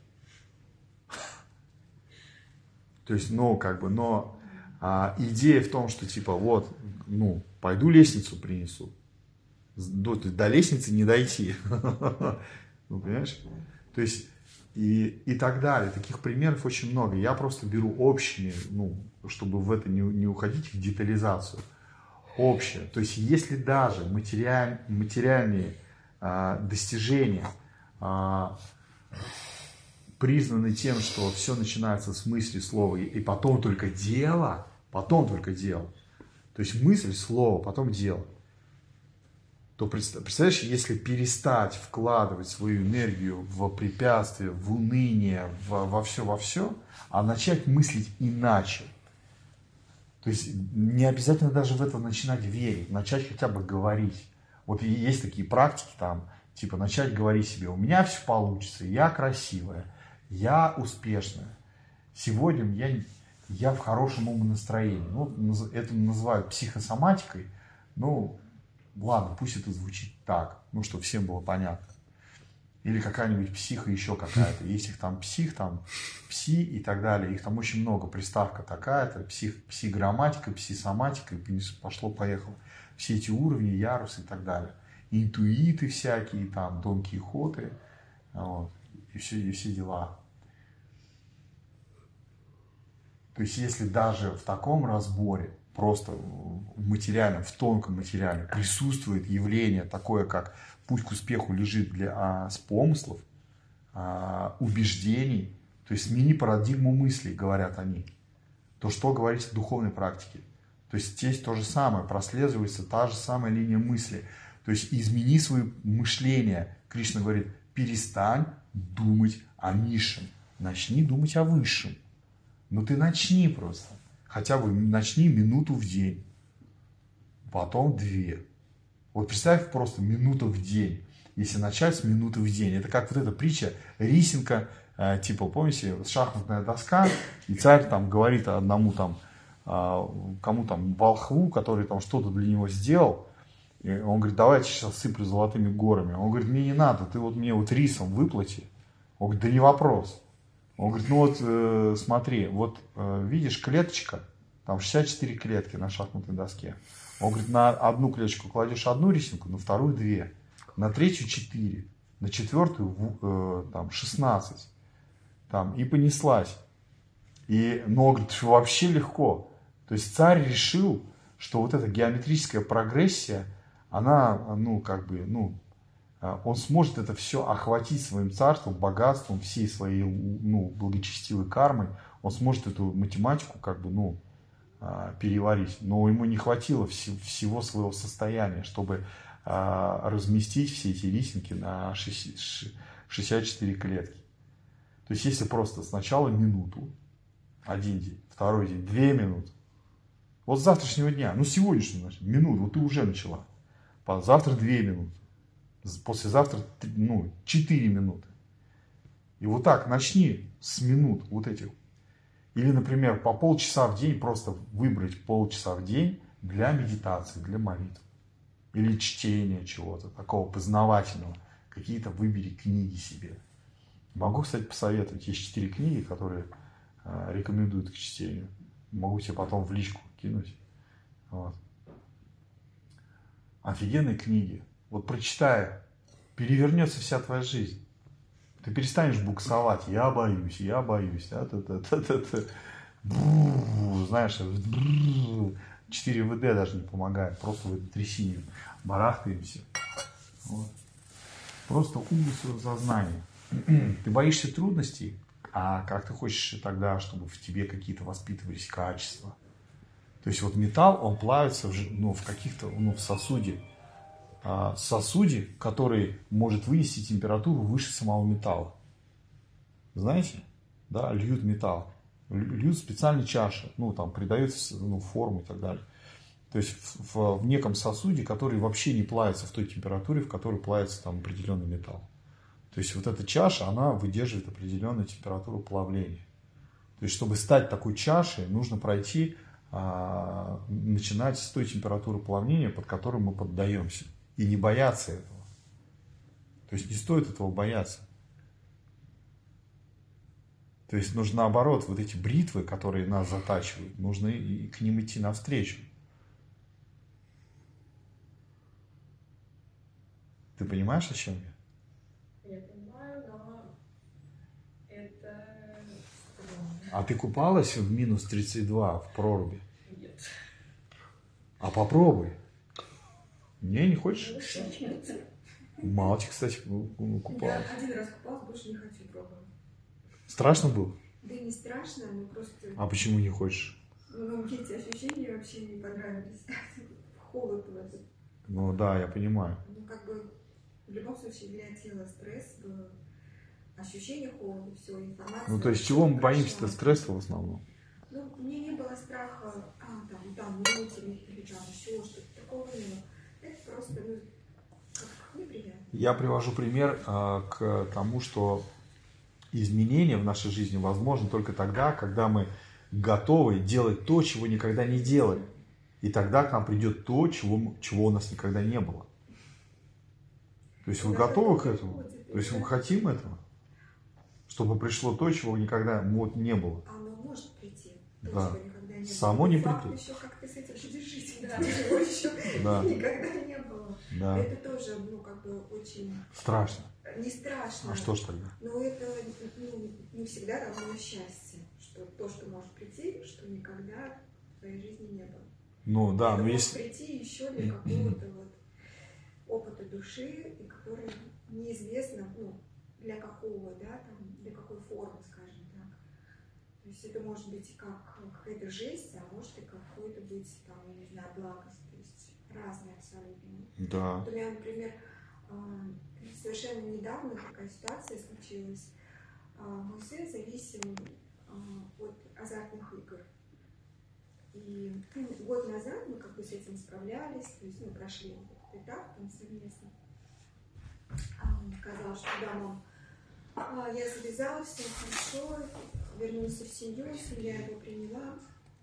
То есть, ну, как бы, но а, идея в том, что, типа, вот, ну, пойду лестницу принесу. До, до лестницы не дойти. Ну, понимаешь? То есть, и, и так далее. Таких примеров очень много. Я просто беру общие, ну, чтобы в это не, не уходить в детализацию. Общее. То есть, если даже материаль, материальные а, достижения а, признаны тем, что все начинается с мысли, слова, и потом только дело, потом только дело. То есть мысль, слово, потом дело. То представляешь, если перестать вкладывать свою энергию в препятствия, в уныние, в, во все, во все, а начать мыслить иначе. То есть не обязательно даже в это начинать верить, начать хотя бы говорить. Вот есть такие практики, там, типа начать говорить себе, у меня все получится, я красивая. Я успешная. Сегодня я, я в хорошем умонастроении. Ну, это называют психосоматикой. Ну, ладно, пусть это звучит так. Ну, чтобы всем было понятно. Или какая-нибудь психа еще какая-то. Есть их там псих, там пси и так далее. Их там очень много. Приставка такая-то. Псих, псиграмматика, псисоматика. И пошло-поехало. Все эти уровни, ярусы и так далее. Интуиты всякие, там, Дон Кихоты. Вот. И все, и все дела. То есть, если даже в таком разборе, просто в материальном, в тонком материале присутствует явление такое, как путь к успеху лежит для, а, с помыслов, а, убеждений, то есть смени парадигму мыслей, говорят они, то что говорить о духовной практике? То есть здесь то же самое, прослеживается та же самая линия мысли. То есть измени свое мышление. Кришна говорит, перестань думать о низшем, начни думать о высшем. Ну ты начни просто, хотя бы начни минуту в день, потом две. Вот представь просто минуту в день, если начать с минуты в день. Это как вот эта притча, рисинка, э, типа, помните, шахматная доска, и царь там говорит одному там, э, кому там, волхву, который там что-то для него сделал. И он говорит, давай я сейчас сыплю золотыми горами. Он говорит, мне не надо, ты вот мне вот рисом выплати. Он говорит, да не вопрос. Он говорит, ну вот э, смотри, вот э, видишь клеточка, там шестьдесят четыре клетки на шахматной доске. Он говорит, на одну клеточку кладешь одну рисинку, на вторую две, на третью четыре, на четвертую э, там шестнадцать. Там, и понеслась. И, но, говорит, вообще легко. То есть царь решил, что вот эта геометрическая прогрессия, она, ну, как бы, ну, он сможет это все охватить своим царством, богатством, всей своей, ну, благочестивой кармой. Он сможет эту математику, как бы, ну, переварить. Но ему не хватило всего своего состояния, чтобы разместить все эти рисинки на шестьдесят четыре клетки. То есть, если просто сначала минуту, Один день, второй день, две минуты. Вот с завтрашнего дня, ну сегодняшнего, минуту, вот ты уже начала. Завтра две минуты. Послезавтра, ну, четыре минуты. И вот так начни с минут вот этих. Или, например, по полчаса в день просто выбрать полчаса в день для медитации, для молитв. Или чтения чего-то такого познавательного. Какие-то выбери книги себе. Могу, кстати, посоветовать. Есть четыре книги, которые э, рекомендуют к чтению. Могу тебе потом в личку кинуть. Вот. Офигенные книги. Вот прочитай, перевернется вся твоя жизнь. Ты перестанешь буксовать. Я боюсь, я боюсь. Да, та -та -та -та -та. Бррр, знаешь, четыре вэ дэ даже не помогает. Просто в этой трясине барахтаемся. Вот. Просто умный свое сознание. Ты боишься трудностей, а как ты хочешь тогда, чтобы в тебе какие-то воспитывались качества? То есть вот металл, он плавится в, ну, в каких-то, ну, в сосуде. А сосуде, который может вынести температуру выше самого металла. Знаете? Да, льют металл. Льют специальные чаши. Ну, там придается, ну, форму и так далее. То есть в, в, в неком сосуде, который вообще не плавится в той температуре, в которой плавится там определенный металл. То есть вот эта чаша, она выдерживает определенную температуру плавления. То есть чтобы стать такой чашей, нужно пройти, а, начинать с той температуры плавления, под которой мы поддаемся. И не бояться этого. То есть не стоит этого бояться. То есть нужно наоборот, вот эти бритвы, которые нас затачивают, нужно и к ним идти навстречу. Ты понимаешь, о чем я? Я понимаю, но это странно. А ты купалась в минус тридцать два в проруби? Нет. А попробуй. Не, не хочешь? Нет. Малчик, кстати, купалась. Я один раз купалась, больше не хочу пробовать. Страшно было? Да не страшно, но просто... А почему не хочешь? Ну, мне эти ощущения вообще не понравились. Холод в этот. Ну да, я понимаю. Ну, как бы, в любом случае, для тела стресс, ощущение холода, все, информация. Ну, то есть, чего мы боимся-то? Стресса в основном? Ну, мне не было страха, а, там, там, муть или, или там еще что-то, такого не было. Это просто, ну, как неприятно. Я привожу пример а, к тому, что изменения в нашей жизни возможны только тогда, когда мы готовы делать то, чего никогда не делали. И тогда к нам придет то, чего, чего у нас никогда не было. То есть вы готовы к этому? То есть мы хотим этого? Чтобы пришло то, чего никогда вот не было. Оно может прийти. То, Да. чего никогда не было. Само не Факт придет. еще, как ты с этим будешь жить, да, чего еще Да. никогда не было. Да. Это тоже, ну, как бы очень Страшно. не страшно. А что ж тогда? Но это, ну, не всегда равно счастье, что то, что может прийти, что никогда в твоей жизни не было. Ну да, это но может если... прийти еще для какого-то вот опыта души, и который неизвестно, ну, для какого, да, там, для какой формы, скажем так. То есть это может быть как какая-то жесть, а может и какой-то быть, там, я не знаю, благость. То есть разные абсолютно. Да. Вот у меня, например, совершенно недавно такая ситуация случилась. Мой сын зависим от азартных игр. И год назад мы как бы с этим справлялись, то есть мы прошли этот этап там совместно. Он сказал, что да, мам, я завязала, все хорошо, вернулся в семью, семья его приняла.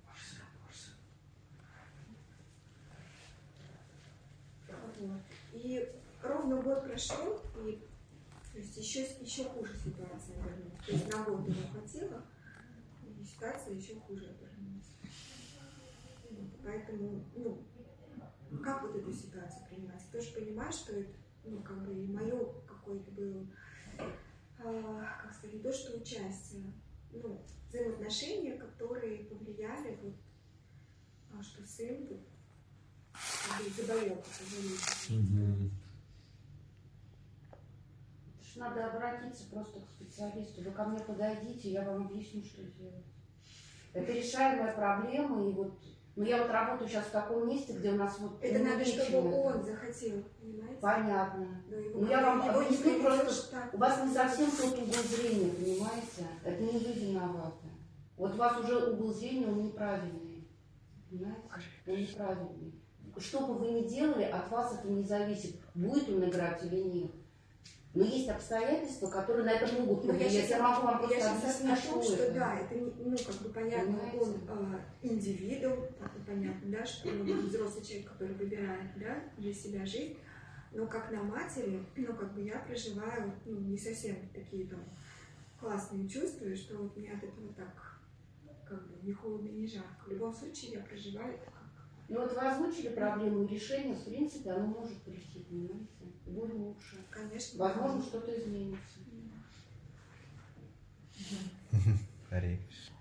Вот. И ровно год прошел, и то есть еще, еще хуже ситуация обернулась. То есть на год его хватило, и ситуация еще хуже обернулась. Вот. Поэтому, ну, как вот эту ситуацию принимать? Ты тоже понимаешь, что это, ну, как бы и мое какое-то было, а, как сказать, не то, что участие, ну, взаимоотношения, которые повлияли, вот, а, что сын вот, заболел, к сожалению. Надо обратиться просто к специалисту. Вы ко мне подойдите, я вам объясню, что делать. Это решаемая проблема, и вот, ну я вот работаю сейчас в таком месте, где у нас вот... Это ну, надо, чтобы это. он захотел, понимаете? Понятно. Да, его, Ну я вам его объясню не просто, так. у вас не совсем тот угол зрения, понимаете? Это не вы виноваты. Вот у вас уже угол зрения, он неправильный. Понимаете? Он неправильный. Что бы вы ни делали, от вас это не зависит, будет он играть или нет. Но есть обстоятельства, которые на это могут Ну, я повлиять. сейчас, Я могу вам я просто сейчас объяснить, о том, что что это. да, это не, ну, как бы понятно, Понимаете? он э, индивидуум, так и понятно, да, что он взрослый человек, который выбирает, да, для себя жизнь. Но как на матери, ну, как бы я проживаю, ну, не совсем такие там классные чувства, и что вот мне от этого так, как бы, не холодно, не жарко. В любом случае я проживаю это как. Ну вот вы озвучили проблему и решение, в принципе, оно может прийти, понимаете? Будет лучше. Конечно. Возможно, что-то изменится. Харе.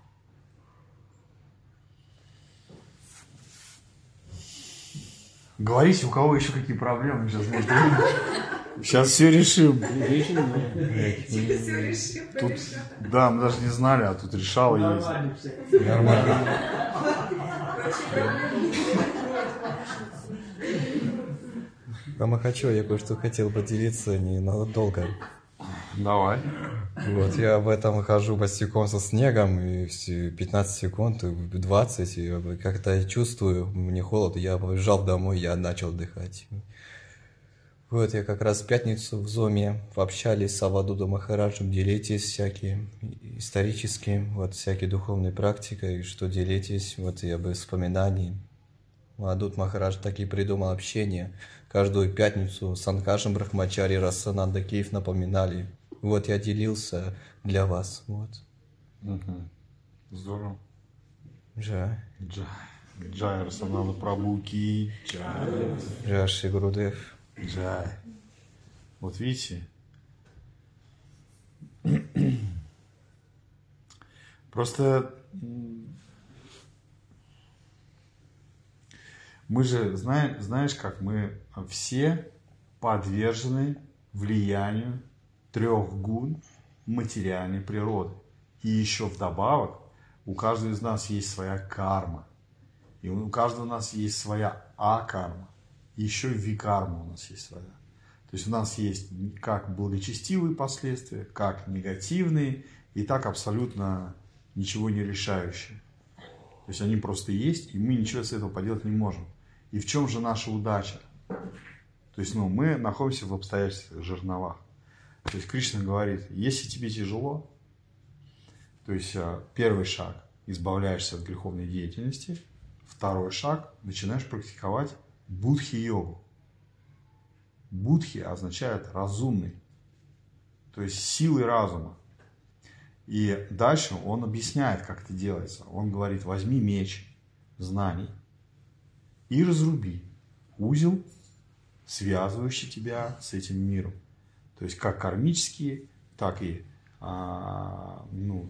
Говорите, у кого еще какие проблемы сейчас, может, сейчас все решим. Все решим, Тут, порешал. да, мы даже не знали, а тут решал есть. Нормально. Вообще проблем нет. Мама, хочу, я кое-что хотел поделиться ненадолго. Давай. Вот, я в этом хожу босиком со снегом, и все пятнадцать секунд, и двадцать, и как-то я чувствую, мне холодно, я побежал домой, я начал отдыхать. Вот, я как раз в пятницу в Зоме общались с Авадудо Махараджем, делитесь всякие исторические, вот, всякие духовные практикой, что делитесь, вот, я бы вспоминаний. Авадуд Махарадж таки придумал общение. Каждую пятницу с Анкашем Брахмачари Расананда Кейв напоминали. Вот я делился для вас. Вот. Угу. Здорово. Джай. Джай. Джай Расананда Прабху-ки. Джай. Джай Шри Гурудев. Джай. Вот видите? Просто мы же, знаешь, знаешь, как мы все подвержены влиянию трех гун материальной природы. И еще вдобавок у каждого из нас есть своя карма. И у каждого из нас есть своя акарма. И еще викарма у нас есть своя. То есть у нас есть как благочестивые последствия, как негативные, и так абсолютно ничего не решающие. То есть они просто есть, и мы ничего с этого поделать не можем. И в чем же наша удача? То есть ну, мы находимся в обстоятельствах жерновах. То есть Кришна говорит, если тебе тяжело, то есть первый шаг – избавляешься от греховной деятельности, второй шаг – начинаешь практиковать будхи-йогу. Будхи означает разумный, то есть силой разума. И дальше он объясняет, как это делается. Он говорит, возьми меч знаний и разруби узел, связывающий тебя с этим миром. То есть как кармические, так и а, ну,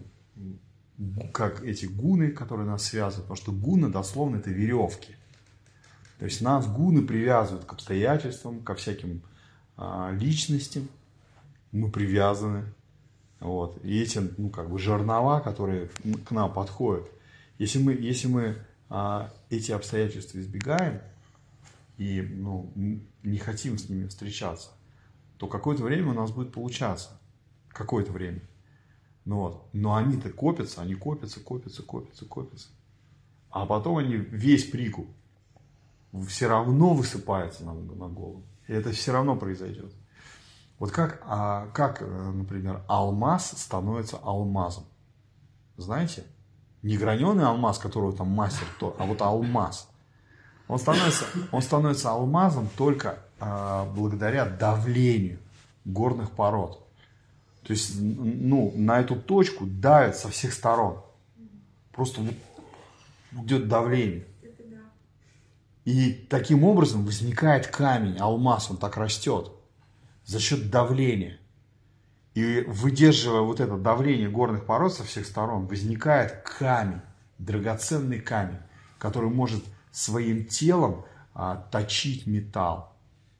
как эти гуны, которые нас связывают. Потому что гуны дословно это веревки. То есть нас гуны привязывают к обстоятельствам, ко всяким а, личностям. Мы привязаны. Вот. И эти ну, как бы жернова, которые к нам подходят, если мы, если мы а, эти обстоятельства избегаем и ну, не хотим с ними встречаться, то какое-то время у нас будет получаться. Какое-то время. Ну, вот. Но они-то копятся, они копятся, копятся, копятся, копятся. А потом они весь прикуп все равно высыпается на, на голову. И это все равно произойдет. Вот как, а, как, например, алмаз становится алмазом. Знаете? Не граненый алмаз, которого там мастер, то, а вот алмаз. Он становится, он становится алмазом только а, благодаря давлению горных пород. То есть, ну, на эту точку давят со всех сторон. Просто идет давление. И таким образом возникает камень, алмаз, он так растет. За счет давления. И выдерживая вот это давление горных пород со всех сторон, возникает камень, драгоценный камень, который может своим телом а, точить металл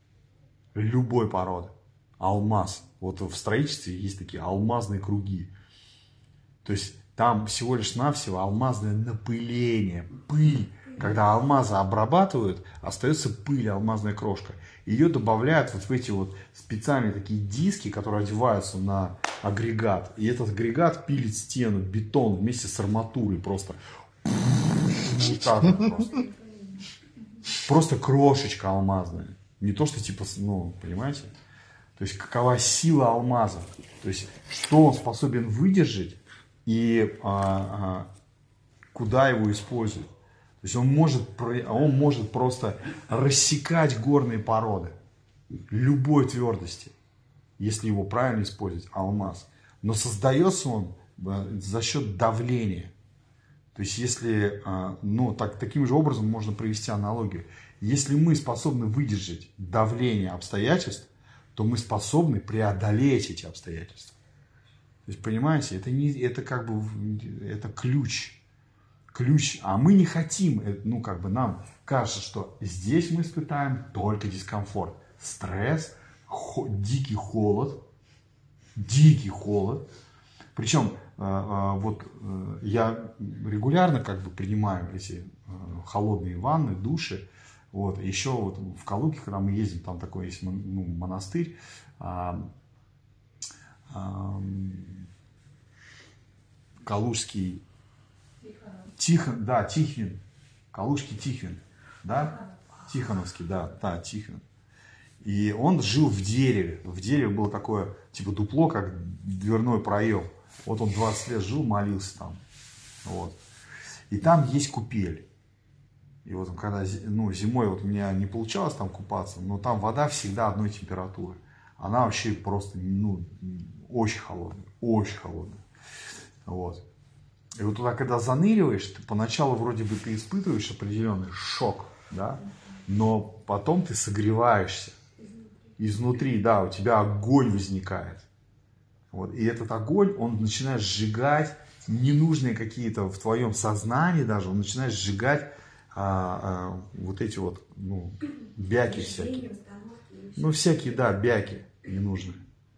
любой породы. Алмаз. Вот в строительстве есть такие алмазные круги. То есть там всего лишь навсего алмазное напыление, пыль. Когда алмазы обрабатывают, остается пыль, алмазная крошка. Ее добавляют вот в эти вот специальные такие диски, которые одеваются на агрегат. И этот агрегат пилит стену, бетон вместе с арматурой просто. Вот так вот просто. Просто крошечка алмазная. Не то, что типа, ну, понимаете? То есть, какова сила алмаза. То есть, что он способен выдержать и а, а, куда его используют. То есть, он может, он может просто рассекать горные породы любой твердости, если его правильно использовать, алмаз. Но создается он за счет давления. То есть, если, ну, так, таким же образом можно провести аналогию. Если мы способны выдержать давление обстоятельств, то мы способны преодолеть эти обстоятельства. То есть, понимаете, это, не, это как бы это ключ. Ключ. А мы не хотим, ну, как бы нам кажется, что здесь мы испытаем только дискомфорт. Стресс, хо, дикий холод, дикий холод. Причем вот я регулярно как бы принимаю эти холодные ванны, души. Вот. Еще вот в Калуге, когда мы ездим, там такой есть, ну, монастырь, а, а, Калужский Тихон, да, Тихвин, Калужский Тихвин, да, Тихоновский, да, да, Тихвин. И он жил в дереве. В дереве было такое, типа дупло, как дверной проем. Вот он двадцать лет жил, молился там. Вот. И там есть купель. И вот когда, ну, зимой вот у меня не получалось там купаться, но там вода всегда одной температуры. Она вообще просто, ну, очень холодная, очень холодная. Вот. И вот туда, когда заныриваешь, ты поначалу вроде бы ты испытываешь определенный шок, да, но потом ты согреваешься. Изнутри, да, у тебя огонь возникает. Вот. И этот огонь, он начинает сжигать ненужные какие-то в твоем сознании даже, он начинает сжигать а, а, вот эти вот, ну, бяки всякие. Ну, всякие, да, бяки ненужные.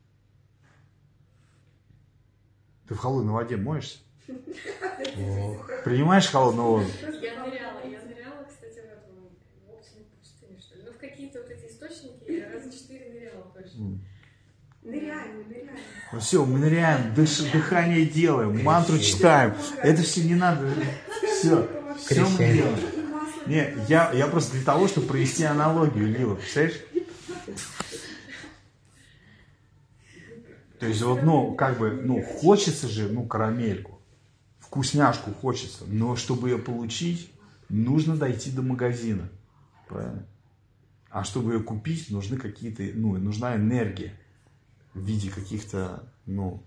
Ты в холодной воде моешься? Принимаешь холодную воду? Я ныряла, я ныряла, кстати, в этом, в Оптиной пустыне, что ли. Ну, в какие-то вот эти источники я раза четыре ныряла точно. Ныряем, ныряем. Ну все, мы ныряем, дыш, дыхание делаем, мантру читаем. Это все не надо. Все, все мы делаем. Не, я, я просто для того, чтобы провести аналогию, Лила, представляешь? То есть вот, ну, как бы, ну, хочется же, ну, карамельку, вкусняшку хочется, но чтобы ее получить, нужно дойти до магазина, правильно? А чтобы ее купить, нужны какие-то, ну, нужна энергия в виде каких-то, ну,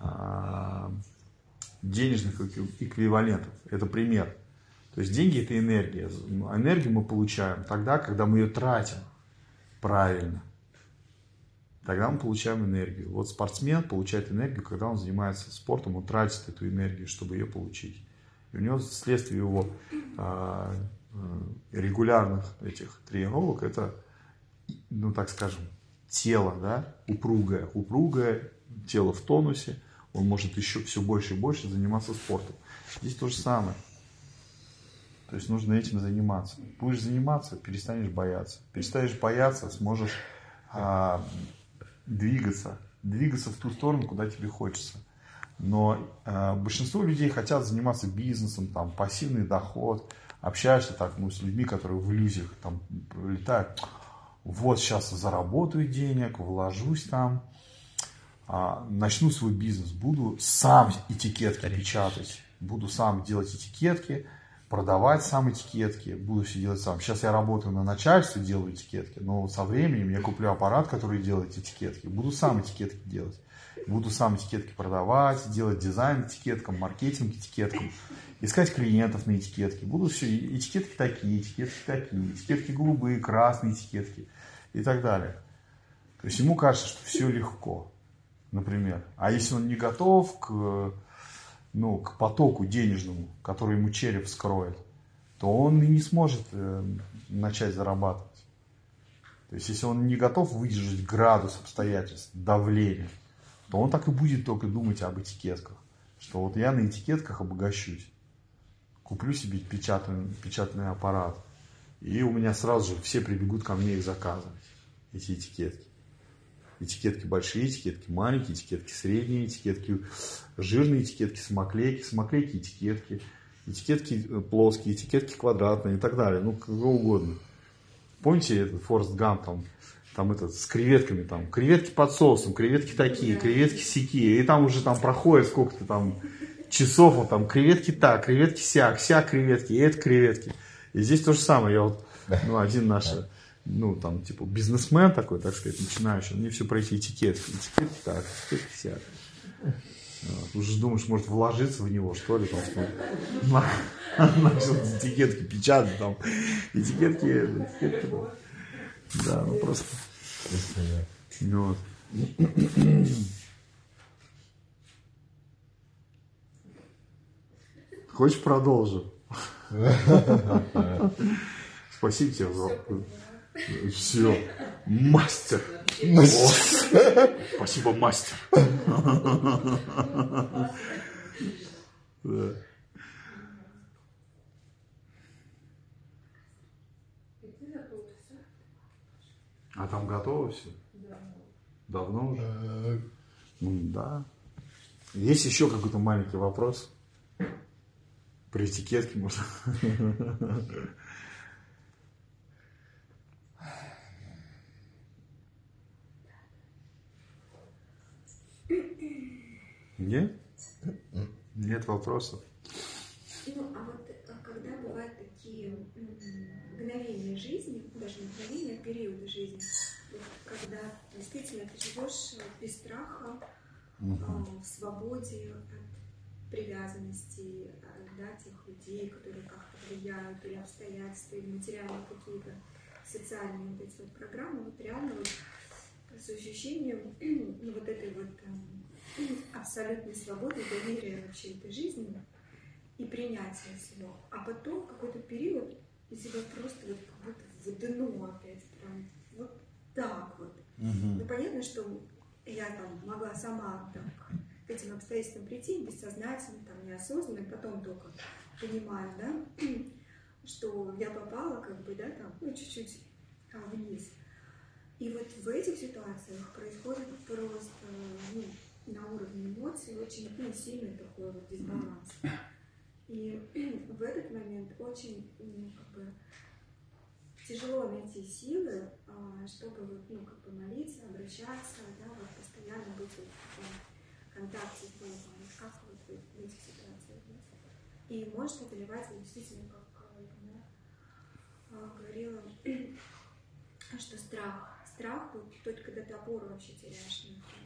денежных эквивалентов. Это пример. То есть деньги — это энергия. Энергию мы получаем тогда, когда мы ее тратим правильно. Тогда мы получаем энергию. Вот спортсмен получает энергию, когда он занимается спортом, он тратит эту энергию, чтобы ее получить. И у него вследствие его а, регулярных этих тренировок это, ну так скажем, тело, да, упругое, упругое, тело в тонусе, он может еще все больше и больше заниматься спортом. Здесь то же самое. То есть нужно этим заниматься. Будешь заниматься, перестанешь бояться. Перестанешь бояться, сможешь а, двигаться. Двигаться в ту сторону, куда тебе хочется. Но а, большинство людей хотят заниматься бизнесом, там, пассивный доход. Общаешься так, ну, с людьми, которые в иллюзиях там летают. Вот сейчас заработаю денег, вложусь там, а, начну свой бизнес, буду сам этикетки печатать, буду сам делать этикетки, продавать сам этикетки, буду все делать сам. Сейчас я работаю на начальстве, делаю этикетки, но вот со временем я куплю аппарат, который делает этикетки, буду сам этикетки делать. Буду сам этикетки продавать, делать дизайн этикеткам, маркетинг этикеткам, искать клиентов на этикетки. Буду все, этикетки такие, этикетки такие, этикетки голубые, красные этикетки и так далее. То есть ему кажется, что все легко, например. А если он не готов к, ну, к потоку денежному, который ему череп вскроет, то он и не сможет э, начать зарабатывать. То есть если он не готов выдержать градус обстоятельств, давление, то он так и будет только думать об этикетках. Что вот я на этикетках обогащусь. Куплю себе печатный, печатный аппарат. И у меня сразу же все прибегут ко мне их заказывать. Эти этикетки. Этикетки большие, этикетки маленькие, этикетки средние, этикетки жирные, этикетки самоклейки, самоклейки этикетки, этикетки плоские, этикетки квадратные и так далее. Ну, кого угодно. Помните этот Форест Гамп, там, там этот, с креветками, там, креветки под соусом, креветки такие, креветки сякие, и там уже там проходит сколько-то там часов, вот там креветки так, креветки сяк, сяк креветки, и это креветки. И здесь то же самое. Я вот, ну, один наш, ну, там, типа, бизнесмен такой, так сказать, начинающий, мне все про эти этикетки. Этикетки так, этикетки сяк. Вот. Уже думаешь, может вложиться в него, что ли, там, что начал этикетки печатать, там, этикетки, этикетки. Да, ну просто. Вот. Хочешь, продолжу? Спасибо тебе за... Все. Мастер. О, спасибо, мастер. Да. А там готово все? Давно уже? Ну да. Есть еще какой-то маленький вопрос? При этикетке можно. Нет? Нет вопросов? Ну, а вот когда бывают такие мгновения жизни, даже мгновения, периоды жизни, вот когда действительно ты живешь без страха, угу. в свободе от привязанности, да, тех людей, которые как-то влияют, или обстоятельства, или материальные какие-то социальные вот эти вот программы, вот реально вот с ощущением ну, вот этой вот абсолютной свободы, доверия вообще этой жизни и принятия всего. А потом в какой-то период из себя просто вот как будто в дно опять прям вот так вот. Угу. Ну понятно, что я там могла сама так, к этим обстоятельствам прийти бессознательно, там, неосознанно, потом только понимаю, да, что я попала как бы, да, там, ну чуть-чуть а, вниз. И вот в этих ситуациях происходит просто, ну, на уровне эмоций очень ну, сильный такой вот дисбаланс. И в этот момент очень ну, как бы, тяжело найти силы, чтобы вот, ну, как бы молиться, обращаться, да, вот, постоянно быть вот в таком контакте с Богом. Как вот в этих ситуациях быть? И может одолевать действительно, как я говорила, что страх. Страх вот только когда ты опору вообще теряешь.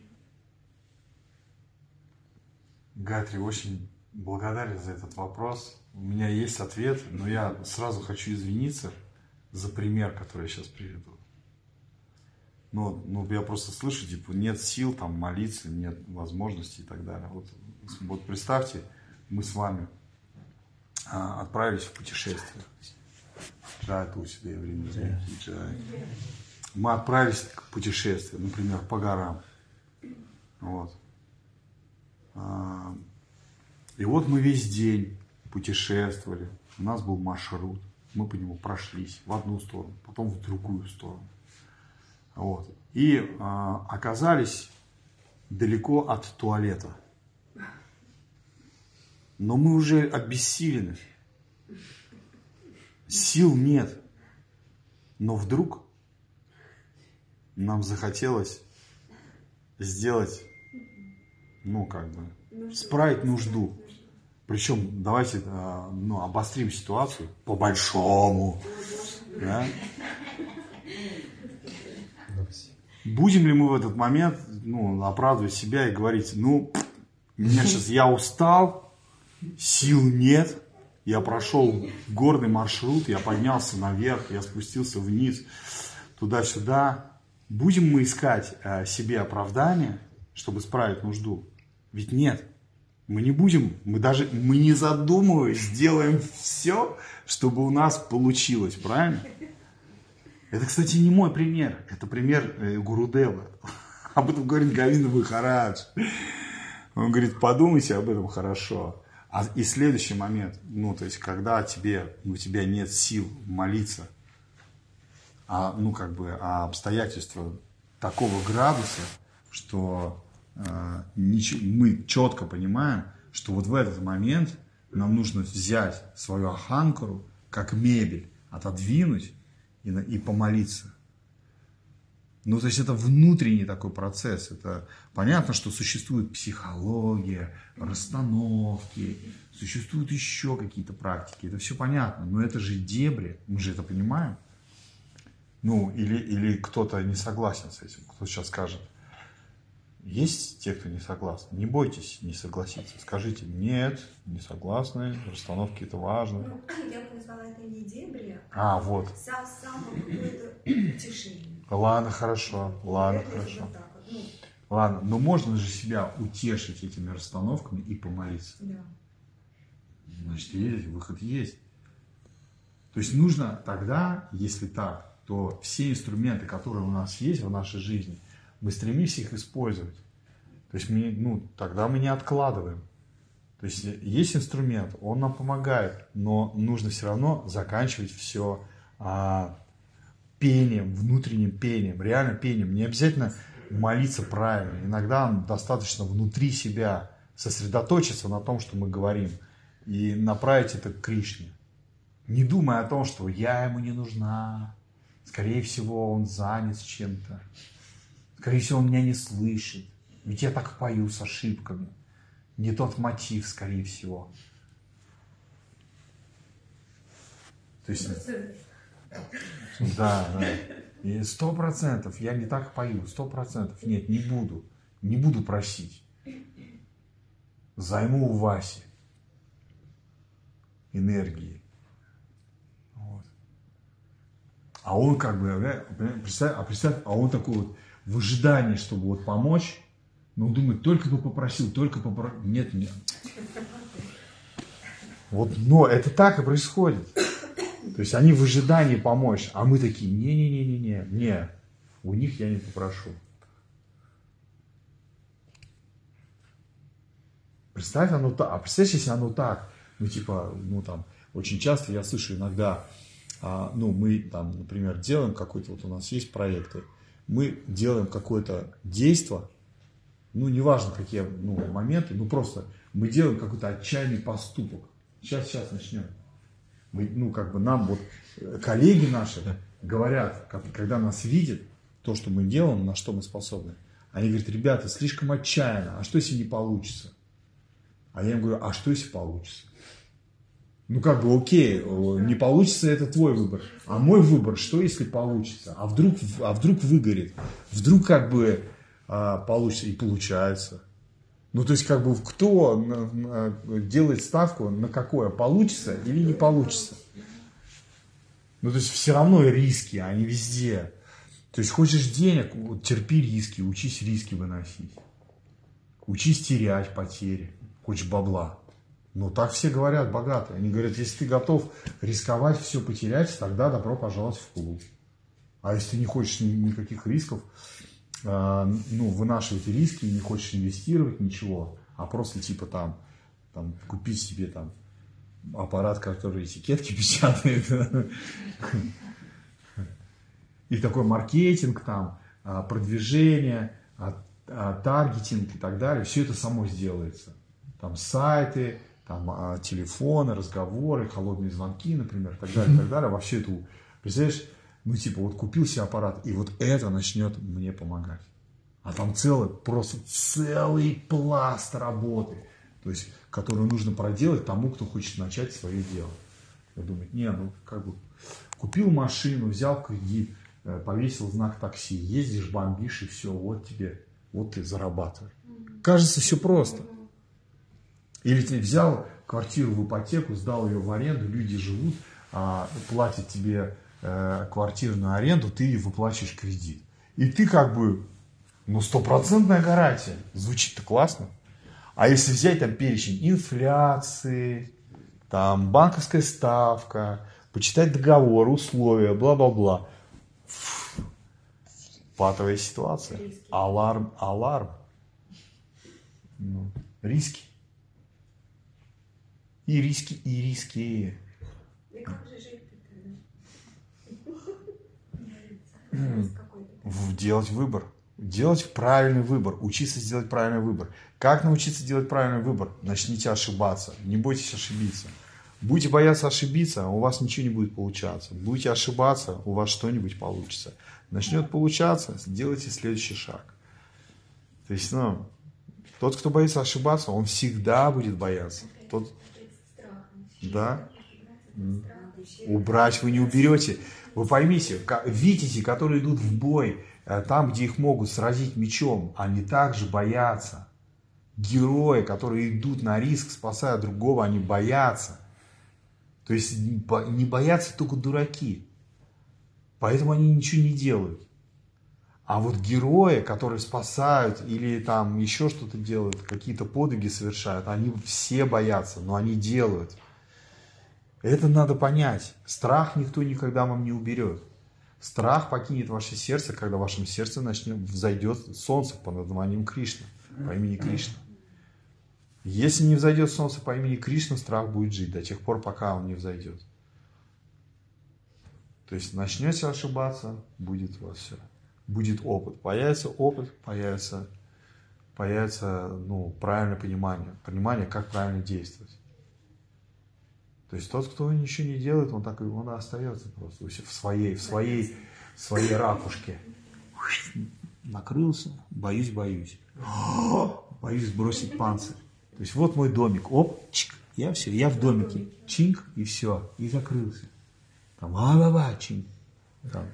Гайатри, очень благодарен за этот вопрос. У меня есть ответ, но я сразу хочу извиниться за пример, который я сейчас приведу. Ну, ну я просто слышу, типа, нет сил там молиться, нет возможности и так далее. Вот, вот представьте, мы с вами а, отправились в путешествие. Джай, тут себе время. Джай. Мы отправились в путешествие, например, по горам. Вот. И вот мы весь день путешествовали, у нас был маршрут, мы по нему прошлись в одну сторону, потом в другую сторону. Вот. И а, оказались далеко от туалета. Но мы уже обессилены, сил нет. Но вдруг нам захотелось сделать, ну, как бы, справить нужду. Причем, давайте, ну, обострим ситуацию по-большому. Да? Будем ли мы в этот момент, ну, оправдывать себя и говорить, ну, меня сейчас, я устал, сил нет, я прошел горный маршрут, я поднялся наверх, я спустился вниз, туда-сюда. Будем мы искать э, себе оправдание, чтобы справить нужду? Ведь нет, мы не будем, мы даже, мы не задумываясь, сделаем все, чтобы у нас получилось, правильно? Это, кстати, не мой пример, это пример э, Гурудева. Об этом говорит Говинда Махарадж. Он говорит, подумайте об этом хорошо. А, и следующий момент, ну, то есть, когда тебе, у тебя нет сил молиться, а, ну, как бы, а обстоятельства такого градуса, что э, ничего, мы четко понимаем, что вот в этот момент нам нужно взять свою аханкару, как мебель, отодвинуть и, и помолиться. Ну, то есть это внутренний такой процесс. Это понятно, что существует психология, расстановки, существуют еще какие-то практики. Это все понятно, но это же дебри, мы же это понимаем. Ну, или, или кто-то не согласен с этим, кто сейчас скажет. Есть те, кто не согласны. Не бойтесь не согласиться. Скажите, нет, не согласны, расстановки это важно. Ну, я бы назвала это не дебри, а вот. сам, самое какое-то утешение. Ладно, хорошо, ладно, это хорошо. Вот так вот. Ну, ладно, но можно же себя утешить этими расстановками и помолиться. Да. Значит, есть, выход есть. То есть нужно тогда, если так, то все инструменты, которые у нас есть в нашей жизни, мы стремимся их использовать. То есть мы, ну, тогда мы не откладываем. То есть есть инструмент, он нам помогает, но нужно все равно заканчивать все а, пением, внутренним пением, реально пением. Не обязательно молиться правильно. Иногда достаточно внутри себя сосредоточиться на том, что мы говорим, и направить это к Кришне. Не думая о том, что я ему не нужна, скорее всего, он занят чем-то. Скорее всего, он меня не слышит. Ведь я так пою с ошибками. Не тот мотив, скорее всего. То есть, да, да. И сто процентов я не так пою, сто процентов. Нет, не буду. Не буду просить. Займу у Васи энергии. Вот. А он как бы, представь, а представь, а он такой вот в ожидании, чтобы вот помочь, но он думает, только бы попросил, только попросил. Нет, нет. Вот, но это так и происходит. То есть они в ожидании помочь, а мы такие, не-не-не-не-не, не, у них я не попрошу. Представь, оно так, а представь, если оно так, ну типа, ну там, очень часто я слышу иногда, а, ну мы там, например, делаем какой-то, вот у нас есть проекты, мы делаем какое-то действие, ну, неважно, какие ну, моменты, ну, просто мы делаем какой-то отчаянный поступок. Сейчас, сейчас начнем. Мы, ну, как бы нам вот коллеги наши говорят, как, когда нас видят, то, что мы делаем, на что мы способны. Они говорят, ребята, слишком отчаянно, а что, если не получится? А я им говорю, а что, если получится? Ну, как бы, окей, не получится, это твой выбор. А мой выбор, что если получится? А вдруг, а вдруг выгорит? Вдруг, как бы, а, получится? И получается. Ну, то есть, как бы, кто на, на, делает ставку на какое? Получится или не получится? Ну, то есть, все равно риски, они везде. То есть, хочешь денег, вот, терпи риски, учись риски выносить. Учись терять потери. Хочешь бабла. Ну, так все говорят, богатые. Они говорят, если ты готов рисковать, все потерять, тогда добро пожаловать в клуб. А если ты не хочешь никаких рисков, э, ну, вынашивать риски, не хочешь инвестировать, ничего, а просто типа там, там купить себе там аппарат, который этикетки печатает, и такой маркетинг, там, продвижение, таргетинг и так далее, все это само сделается. Там сайты, там а, телефоны, разговоры, холодные звонки, например, и так далее, и так далее. Во всю эту, представляешь, ну типа вот купил себе аппарат, и вот это начнет мне помогать. А там целый, просто целый пласт работы, то есть, которую нужно проделать тому, кто хочет начать свое дело. Я думаю, не, ну как бы купил машину, взял кредит, повесил знак такси, ездишь, бомбишь, и все, вот тебе, вот ты зарабатываешь. Кажется, все просто. Или ты взял квартиру в ипотеку, сдал ее в аренду, люди живут, а, платят тебе э, квартирную аренду, ты выплачиваешь кредит. И ты как бы, ну, стопроцентная гарантия. Звучит-то классно. А если взять там перечень инфляции, там банковская ставка, почитать договор, условия, бла-бла-бла. Патовая ситуация. Риски. Аларм, аларм. Ну, риски. И риски, и риски. И как же жить-то? делать выбор. Делать правильный выбор. Учиться сделать правильный выбор. Как научиться делать правильный выбор? Начните ошибаться. Не бойтесь ошибиться. Будете бояться ошибиться, у вас ничего не будет получаться. Будете ошибаться, у вас что-нибудь получится. Начнет получаться, сделайте следующий шаг. То есть, ну, тот, кто боится ошибаться, он всегда будет бояться. Тот, да? Убрать вы не уберете. Вы поймите, витязи, которые идут в бой, там, где их могут сразить мечом, они также боятся. Герои, которые идут на риск, спасая другого, они боятся. То есть не боятся только дураки. Поэтому они ничего не делают. А вот герои, которые спасают или там еще что-то делают, какие-то подвиги совершают, они все боятся, но они делают. Это надо понять. Страх никто никогда вам не уберет. Страх покинет ваше сердце, когда в вашем сердце начнет, взойдет солнце под названием Кришна, по имени Кришна. Если не взойдет солнце по имени Кришна, страх будет жить до тех пор, пока он не взойдет. То есть начнете ошибаться, будет у вас все. Будет опыт. Появится опыт, появится, появится ну, правильное понимание. Понимание, как правильно действовать. То есть тот, кто ничего не делает, он так и он остается просто в своей, в своей, в своей ракушке. Накрылся, боюсь, боюсь. Боюсь сбросить панцирь. То есть вот мой домик. Оп, чик, я все, я в домике. Чинк, и все, и закрылся. Там, а-ба-ба, чинк. Там.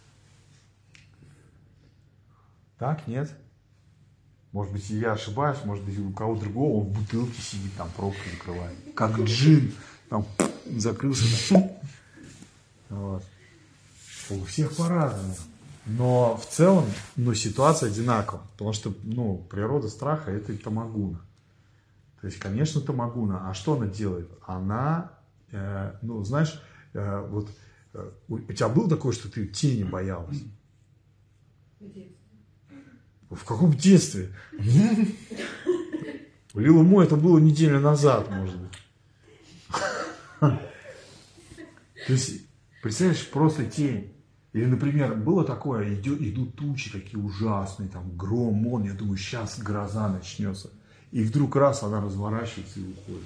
Так, нет? Может быть, я ошибаюсь, может быть, у кого другого он в бутылке сидит, там пробку закрывает. Как джин. Там закрылся. Там. Вот. У всех по-разному. Но в целом ну, ситуация одинакова. Потому что ну, природа страха – это тамагуна. То есть, конечно, тамагуна. А что она делает? Она, э, ну, знаешь, э, вот э, у тебя было такое, что ты тени боялась? В каком детстве? У Лилы Мо это было неделю назад, может быть. То есть, представляешь, просто тень. Или, например, было такое, идет, идут тучи такие ужасные, там гром, молния, я думаю, сейчас гроза начнется. И вдруг раз она разворачивается и уходит.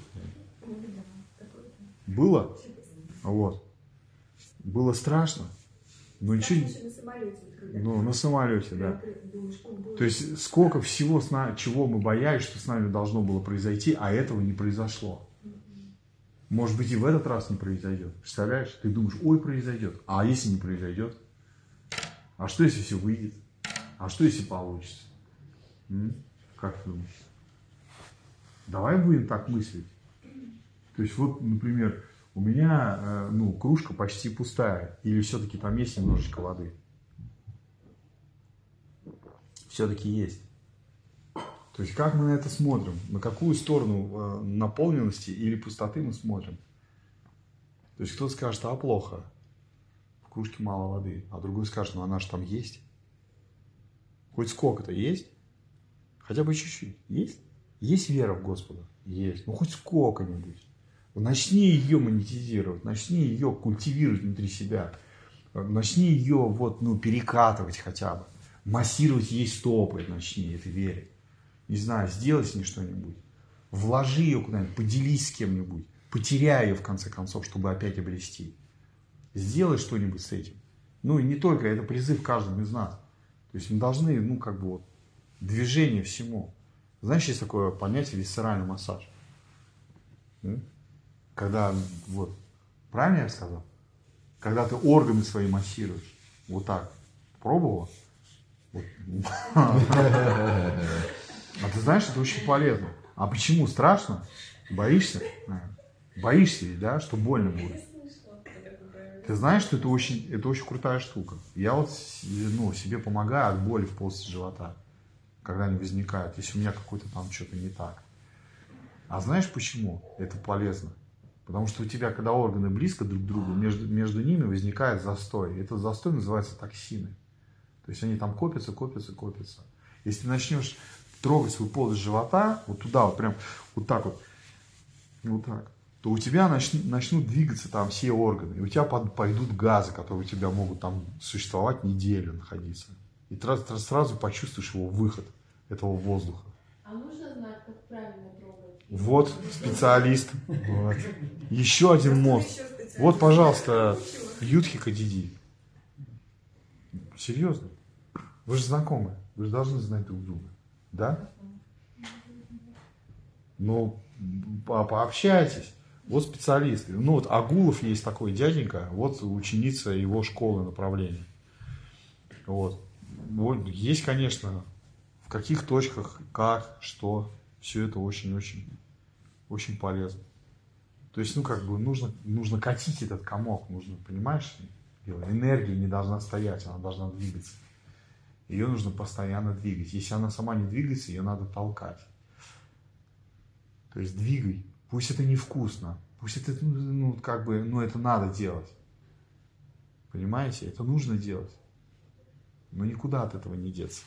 Было? Вот. Было страшно. Но ничего не... Ну, на самолете, да. То есть, сколько всего, чего мы боялись, что с нами должно было произойти, а этого не произошло. Может быть, и в этот раз не произойдет. Представляешь? Ты думаешь, ой, произойдет. А если не произойдет? А что, если все выйдет? А что, если получится? М? Как ты думаешь? Давай будем так мыслить. То есть, вот, например, у меня э, ну, кружка почти пустая. Или все-таки там есть немножечко воды? Все-таки есть. То есть, как мы на это смотрим? На какую сторону э, наполненности или пустоты мы смотрим? То есть, кто-то скажет, а плохо, в кружке мало воды. А другой скажет, ну она же там есть. Хоть сколько-то есть? Хотя бы чуть-чуть. Есть? Есть вера в Господа? Есть. Ну, хоть сколько-нибудь. Начни ее монетизировать, начни ее культивировать внутри себя. Начни ее вот, ну, перекатывать хотя бы. Массировать ей стопы, начни этой вере. Не знаю, сделай с ней что-нибудь. Вложи ее куда-нибудь, поделись с кем-нибудь. Потеряй ее, в конце концов, чтобы опять обрести. Сделай что-нибудь с этим. Ну, и не только, это призыв каждому из нас. То есть мы должны, ну, как бы вот, движение всему. Знаешь, есть такое понятие висцеральный массаж. Когда, вот, правильно я сказал? Когда ты органы свои массируешь. Вот так. Пробовала? Вот. А ты знаешь, это очень полезно. А почему? Страшно? Боишься? Боишься ведь, да, что больно будет? Ты знаешь, что это очень, это очень крутая штука. Я вот ну, себе помогаю от боли в полости живота, когда они возникают, если у меня какое-то там что-то не так. А знаешь почему это полезно? Потому что у тебя, когда органы близко друг к другу, между, между ними возникает застой. И этот застой называется токсины. То есть они там копятся, копятся, копятся. Если ты начнешь трогать свою полость живота, вот туда, вот прям вот так вот, вот так, то у тебя начнут, начнут двигаться там все органы. И у тебя под, пойдут газы, которые у тебя могут там существовать неделю, находиться. И сразу почувствуешь его выход, этого воздуха. А нужно знать, как правильно трогать? Вот специалист. Вот. Еще один мост. Вот, пожалуйста, Юдхика Диди. Серьезно? Вы же знакомы. Вы же должны знать друг друга. Да? Ну, по пообщайтесь. Вот специалисты. Ну, вот Агулов есть такой дяденька. Вот ученица его школы направления. Вот. Вот. Есть, конечно, в каких точках, как, что. Все это очень-очень очень полезно. То есть, ну, как бы, нужно, нужно катить этот комок. Нужно, понимаешь? Энергия не должна стоять, она должна двигаться. Ее нужно постоянно двигать. Если она сама не двигается, ее надо толкать. То есть двигай. Пусть это невкусно. Пусть это, ну, как бы, ну, это надо делать. Понимаете? Это нужно делать. Но никуда от этого не деться.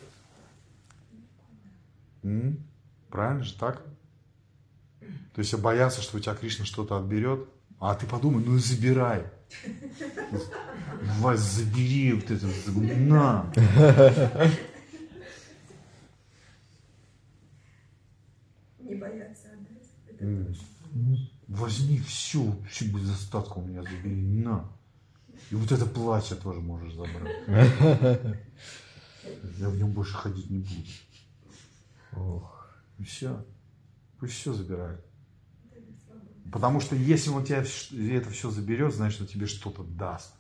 М? Правильно же так? То есть бояться, что у тебя Кришна что-то отберет. А ты подумай, ну и забирай. Вас забери вот это, на. Не бояться отдать. Возьми все, все без остатка у меня забери, на. И вот это платье тоже можешь забрать. Я в нем больше ходить не буду. Ох. И все. Пусть все забирает. Потому что если он тебя это все заберет, значит, он тебе что-то даст.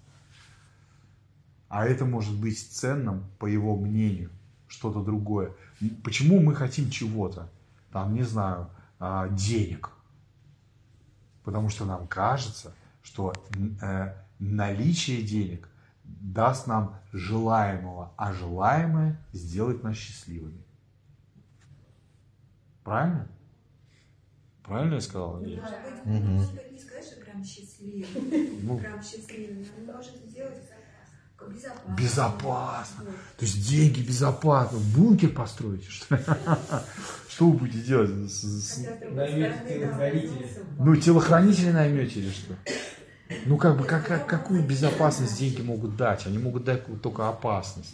А это может быть ценным, по его мнению, что-то другое. Почему мы хотим чего-то? Там, не знаю, денег. Потому что нам кажется, что наличие денег даст нам желаемого, а желаемое сделает нас счастливыми. Правильно? Правильно я сказал? Может быть, Угу. может быть, не сказать, что прям счастливым. Ну, Прям счастливым. Но может сделать как безопасно. безопасно. Вот. То есть деньги безопасно. Бункер построите, что ли? Что вы будете делать? С- с- Хотя, с другой Наймете стороны, телохранителя. да, Ну, телохранителей наймете или что? Ну, как бы, как, как- какую безопасность деньги могут дать? Они могут дать только опасность.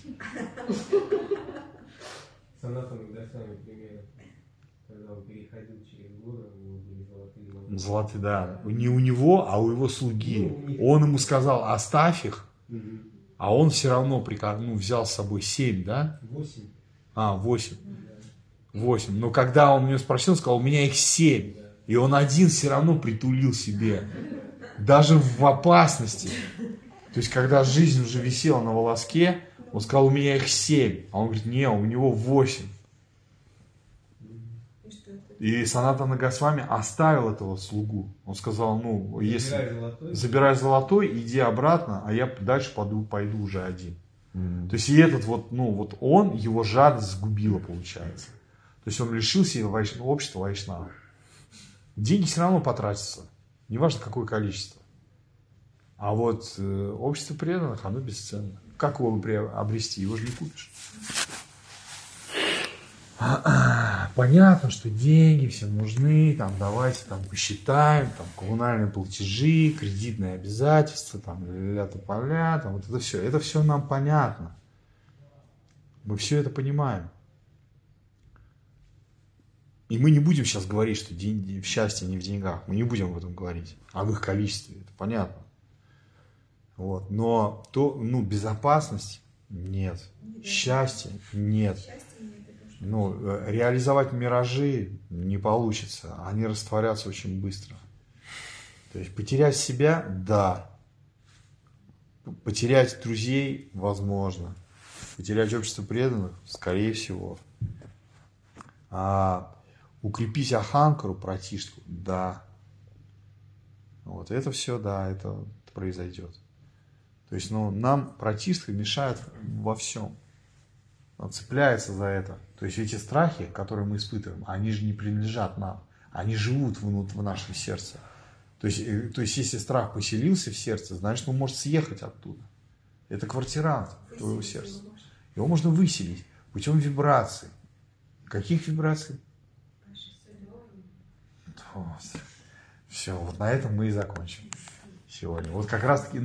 Санатана Госвами пример. Когда он переходил через горы, у него были золотые ноги. Золотые, да. Не у него, а у его слуги. Ну, у них. Он ему сказал, оставь их, Мгм. а он все равно приказ- ну, взял с собой семь, да? Восемь. А, восемь. Да. Восемь. Но когда он меня спросил, он сказал, у меня их семь. И он один все равно притулил себе. Даже в опасности. То есть, когда жизнь уже висела на волоске, он сказал, у меня их семь. А он говорит, не, у него восемь. И что это? И Санатана Госвами оставил этого слугу. Он сказал, ну, если Забирай золотой. забирай золотой, иди обратно, а я дальше пойду, пойду уже один. М. То есть, и этот вот, ну, вот он, его жадность сгубила, получается. То есть, он лишил себя вайш- общества вайшнава. Деньги все равно потратятся. Неважно, какое количество. А вот э, общество преданных, оно бесценно. Как его приобрести? Его же не купишь. Понятно, что деньги всем нужны, там давайте там посчитаем, там коммунальные платежи, кредитные обязательства, там ля-ля-то поля, там вот это все. Это все нам понятно. Мы все это понимаем. И мы не будем сейчас говорить, что деньги, счастье не в деньгах. Мы не будем об этом говорить. Об их количестве. Это понятно. Вот. Но то, ну, безопасность нет. Счастье нет. Счастья нет, это что? Ну, э, реализовать миражи не получится. Они растворятся очень быстро. То есть потерять себя, да. Потерять друзей, возможно. Потерять общество преданных, скорее всего. А укрепить аханкару, пратиштху, да. Вот это все, да, это произойдет. То есть, ну, нам пратиштха мешает во всем. Он цепляется за это. То есть эти страхи, которые мы испытываем, они же не принадлежат нам. Они живут внутри в нашем сердце. То есть, э, то есть если страх поселился в сердце, значит, он может съехать оттуда. Это квартирант твоего сердца. Его можно выселить путем вибраций. Каких вибраций? Вот. Все, вот на этом мы и закончим сегодня. Вот как раз таки